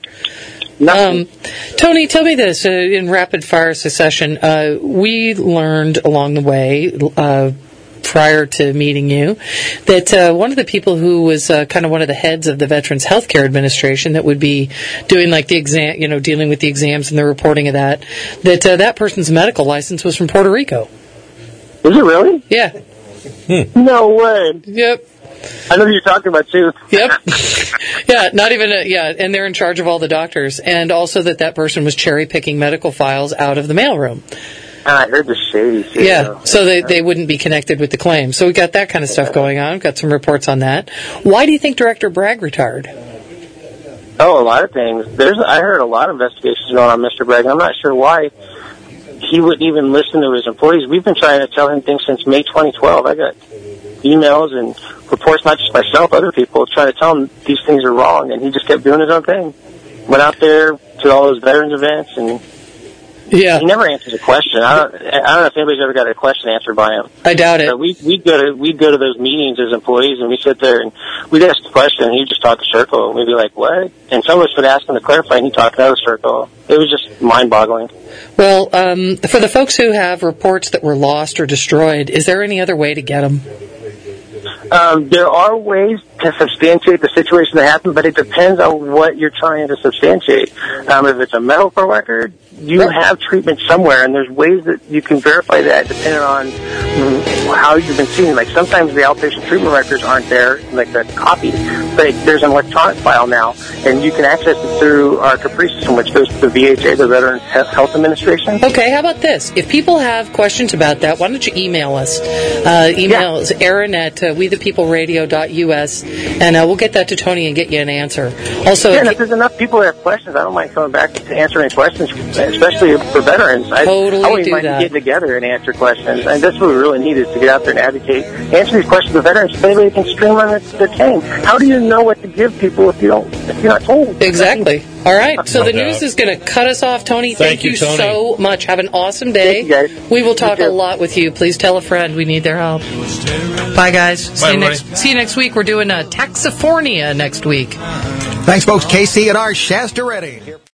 Um, Tony, tell me this, uh, in rapid fire succession, uh, we learned along the way, uh, prior to meeting you, that uh, one of the people who was uh, kind of one of the heads of the Veterans Healthcare Administration that would be doing like the exam, you know, dealing with the exams and the reporting of that, that uh, that person's medical license was from Puerto Rico. Is it really? Yeah. Hmm. No way. Yep. I know who you're talking about, too. Yep. Yeah, not even, a, yeah, and they're in charge of all the doctors. And also that that person was cherry-picking medical files out of the mailroom. I heard the shady shit. Yeah, so they, they wouldn't be connected with the claim. So we got that kind of stuff going on. We've got some reports on that. Why do you think Director Bragg retired? Oh, a lot of things. There's, I heard a lot of investigations going on Mister Bragg. I'm not sure why he wouldn't even listen to his employees. We've been trying to tell him things since May twenty twelve. I got emails and reports, not just myself, other people, trying to tell him these things are wrong, and he just kept doing his own thing. Went out there to all those veterans events, and yeah, he never answers a question. I don't, I don't know if anybody's ever got a question answered by him. I doubt it. But we we go to we go to those meetings as employees, and we sit there and we'd ask a question, and he'd just talk a circle, and we'd be like, "What?" And some of us would ask him to clarify, and he'd talk another circle. It was just mind-boggling. Well, um, for the folks who have reports that were lost or destroyed, is there any other way to get them? Um, there are ways to substantiate the situation that happened, but it depends on what you're trying to substantiate. Um, if it's a medical record, you have treatment somewhere, and there's ways that you can verify that depending on mm, how you've been seen. Like sometimes the outpatient treatment records aren't there, like the copy, but there's an electronic file now, and you can access it through our Capri system, which goes to the V H A, the Veterans Health Administration. Okay, how about this? If people have questions about that, why don't you email us? Uh, email us, Aaron at uh, we the people radio dot U S, and uh, we'll get that to Tony and get you an answer. Also, yeah, and if there's enough people that have questions, I don't mind coming back to answer any questions, especially for veterans. I, totally I wouldn't do mind that. getting together and answer questions, and that's what we really need is to get out there and advocate, answer these questions to veterans so they can streamline their, their claim. How do you know what to give people if you don't, if you're not told? Exactly. All right, so No the doubt. news is going to cut us off, Tony. Thank, Thank you, Tony. so much. Have an awesome day. Thank you, guys. We will talk You a too. lot with you. Please tell a friend. We need their help. Bye, guys. See you everybody. next. See you next week. We're doing uh, Taxifornia next week. Thanks, folks. K C and R Shasta Ready.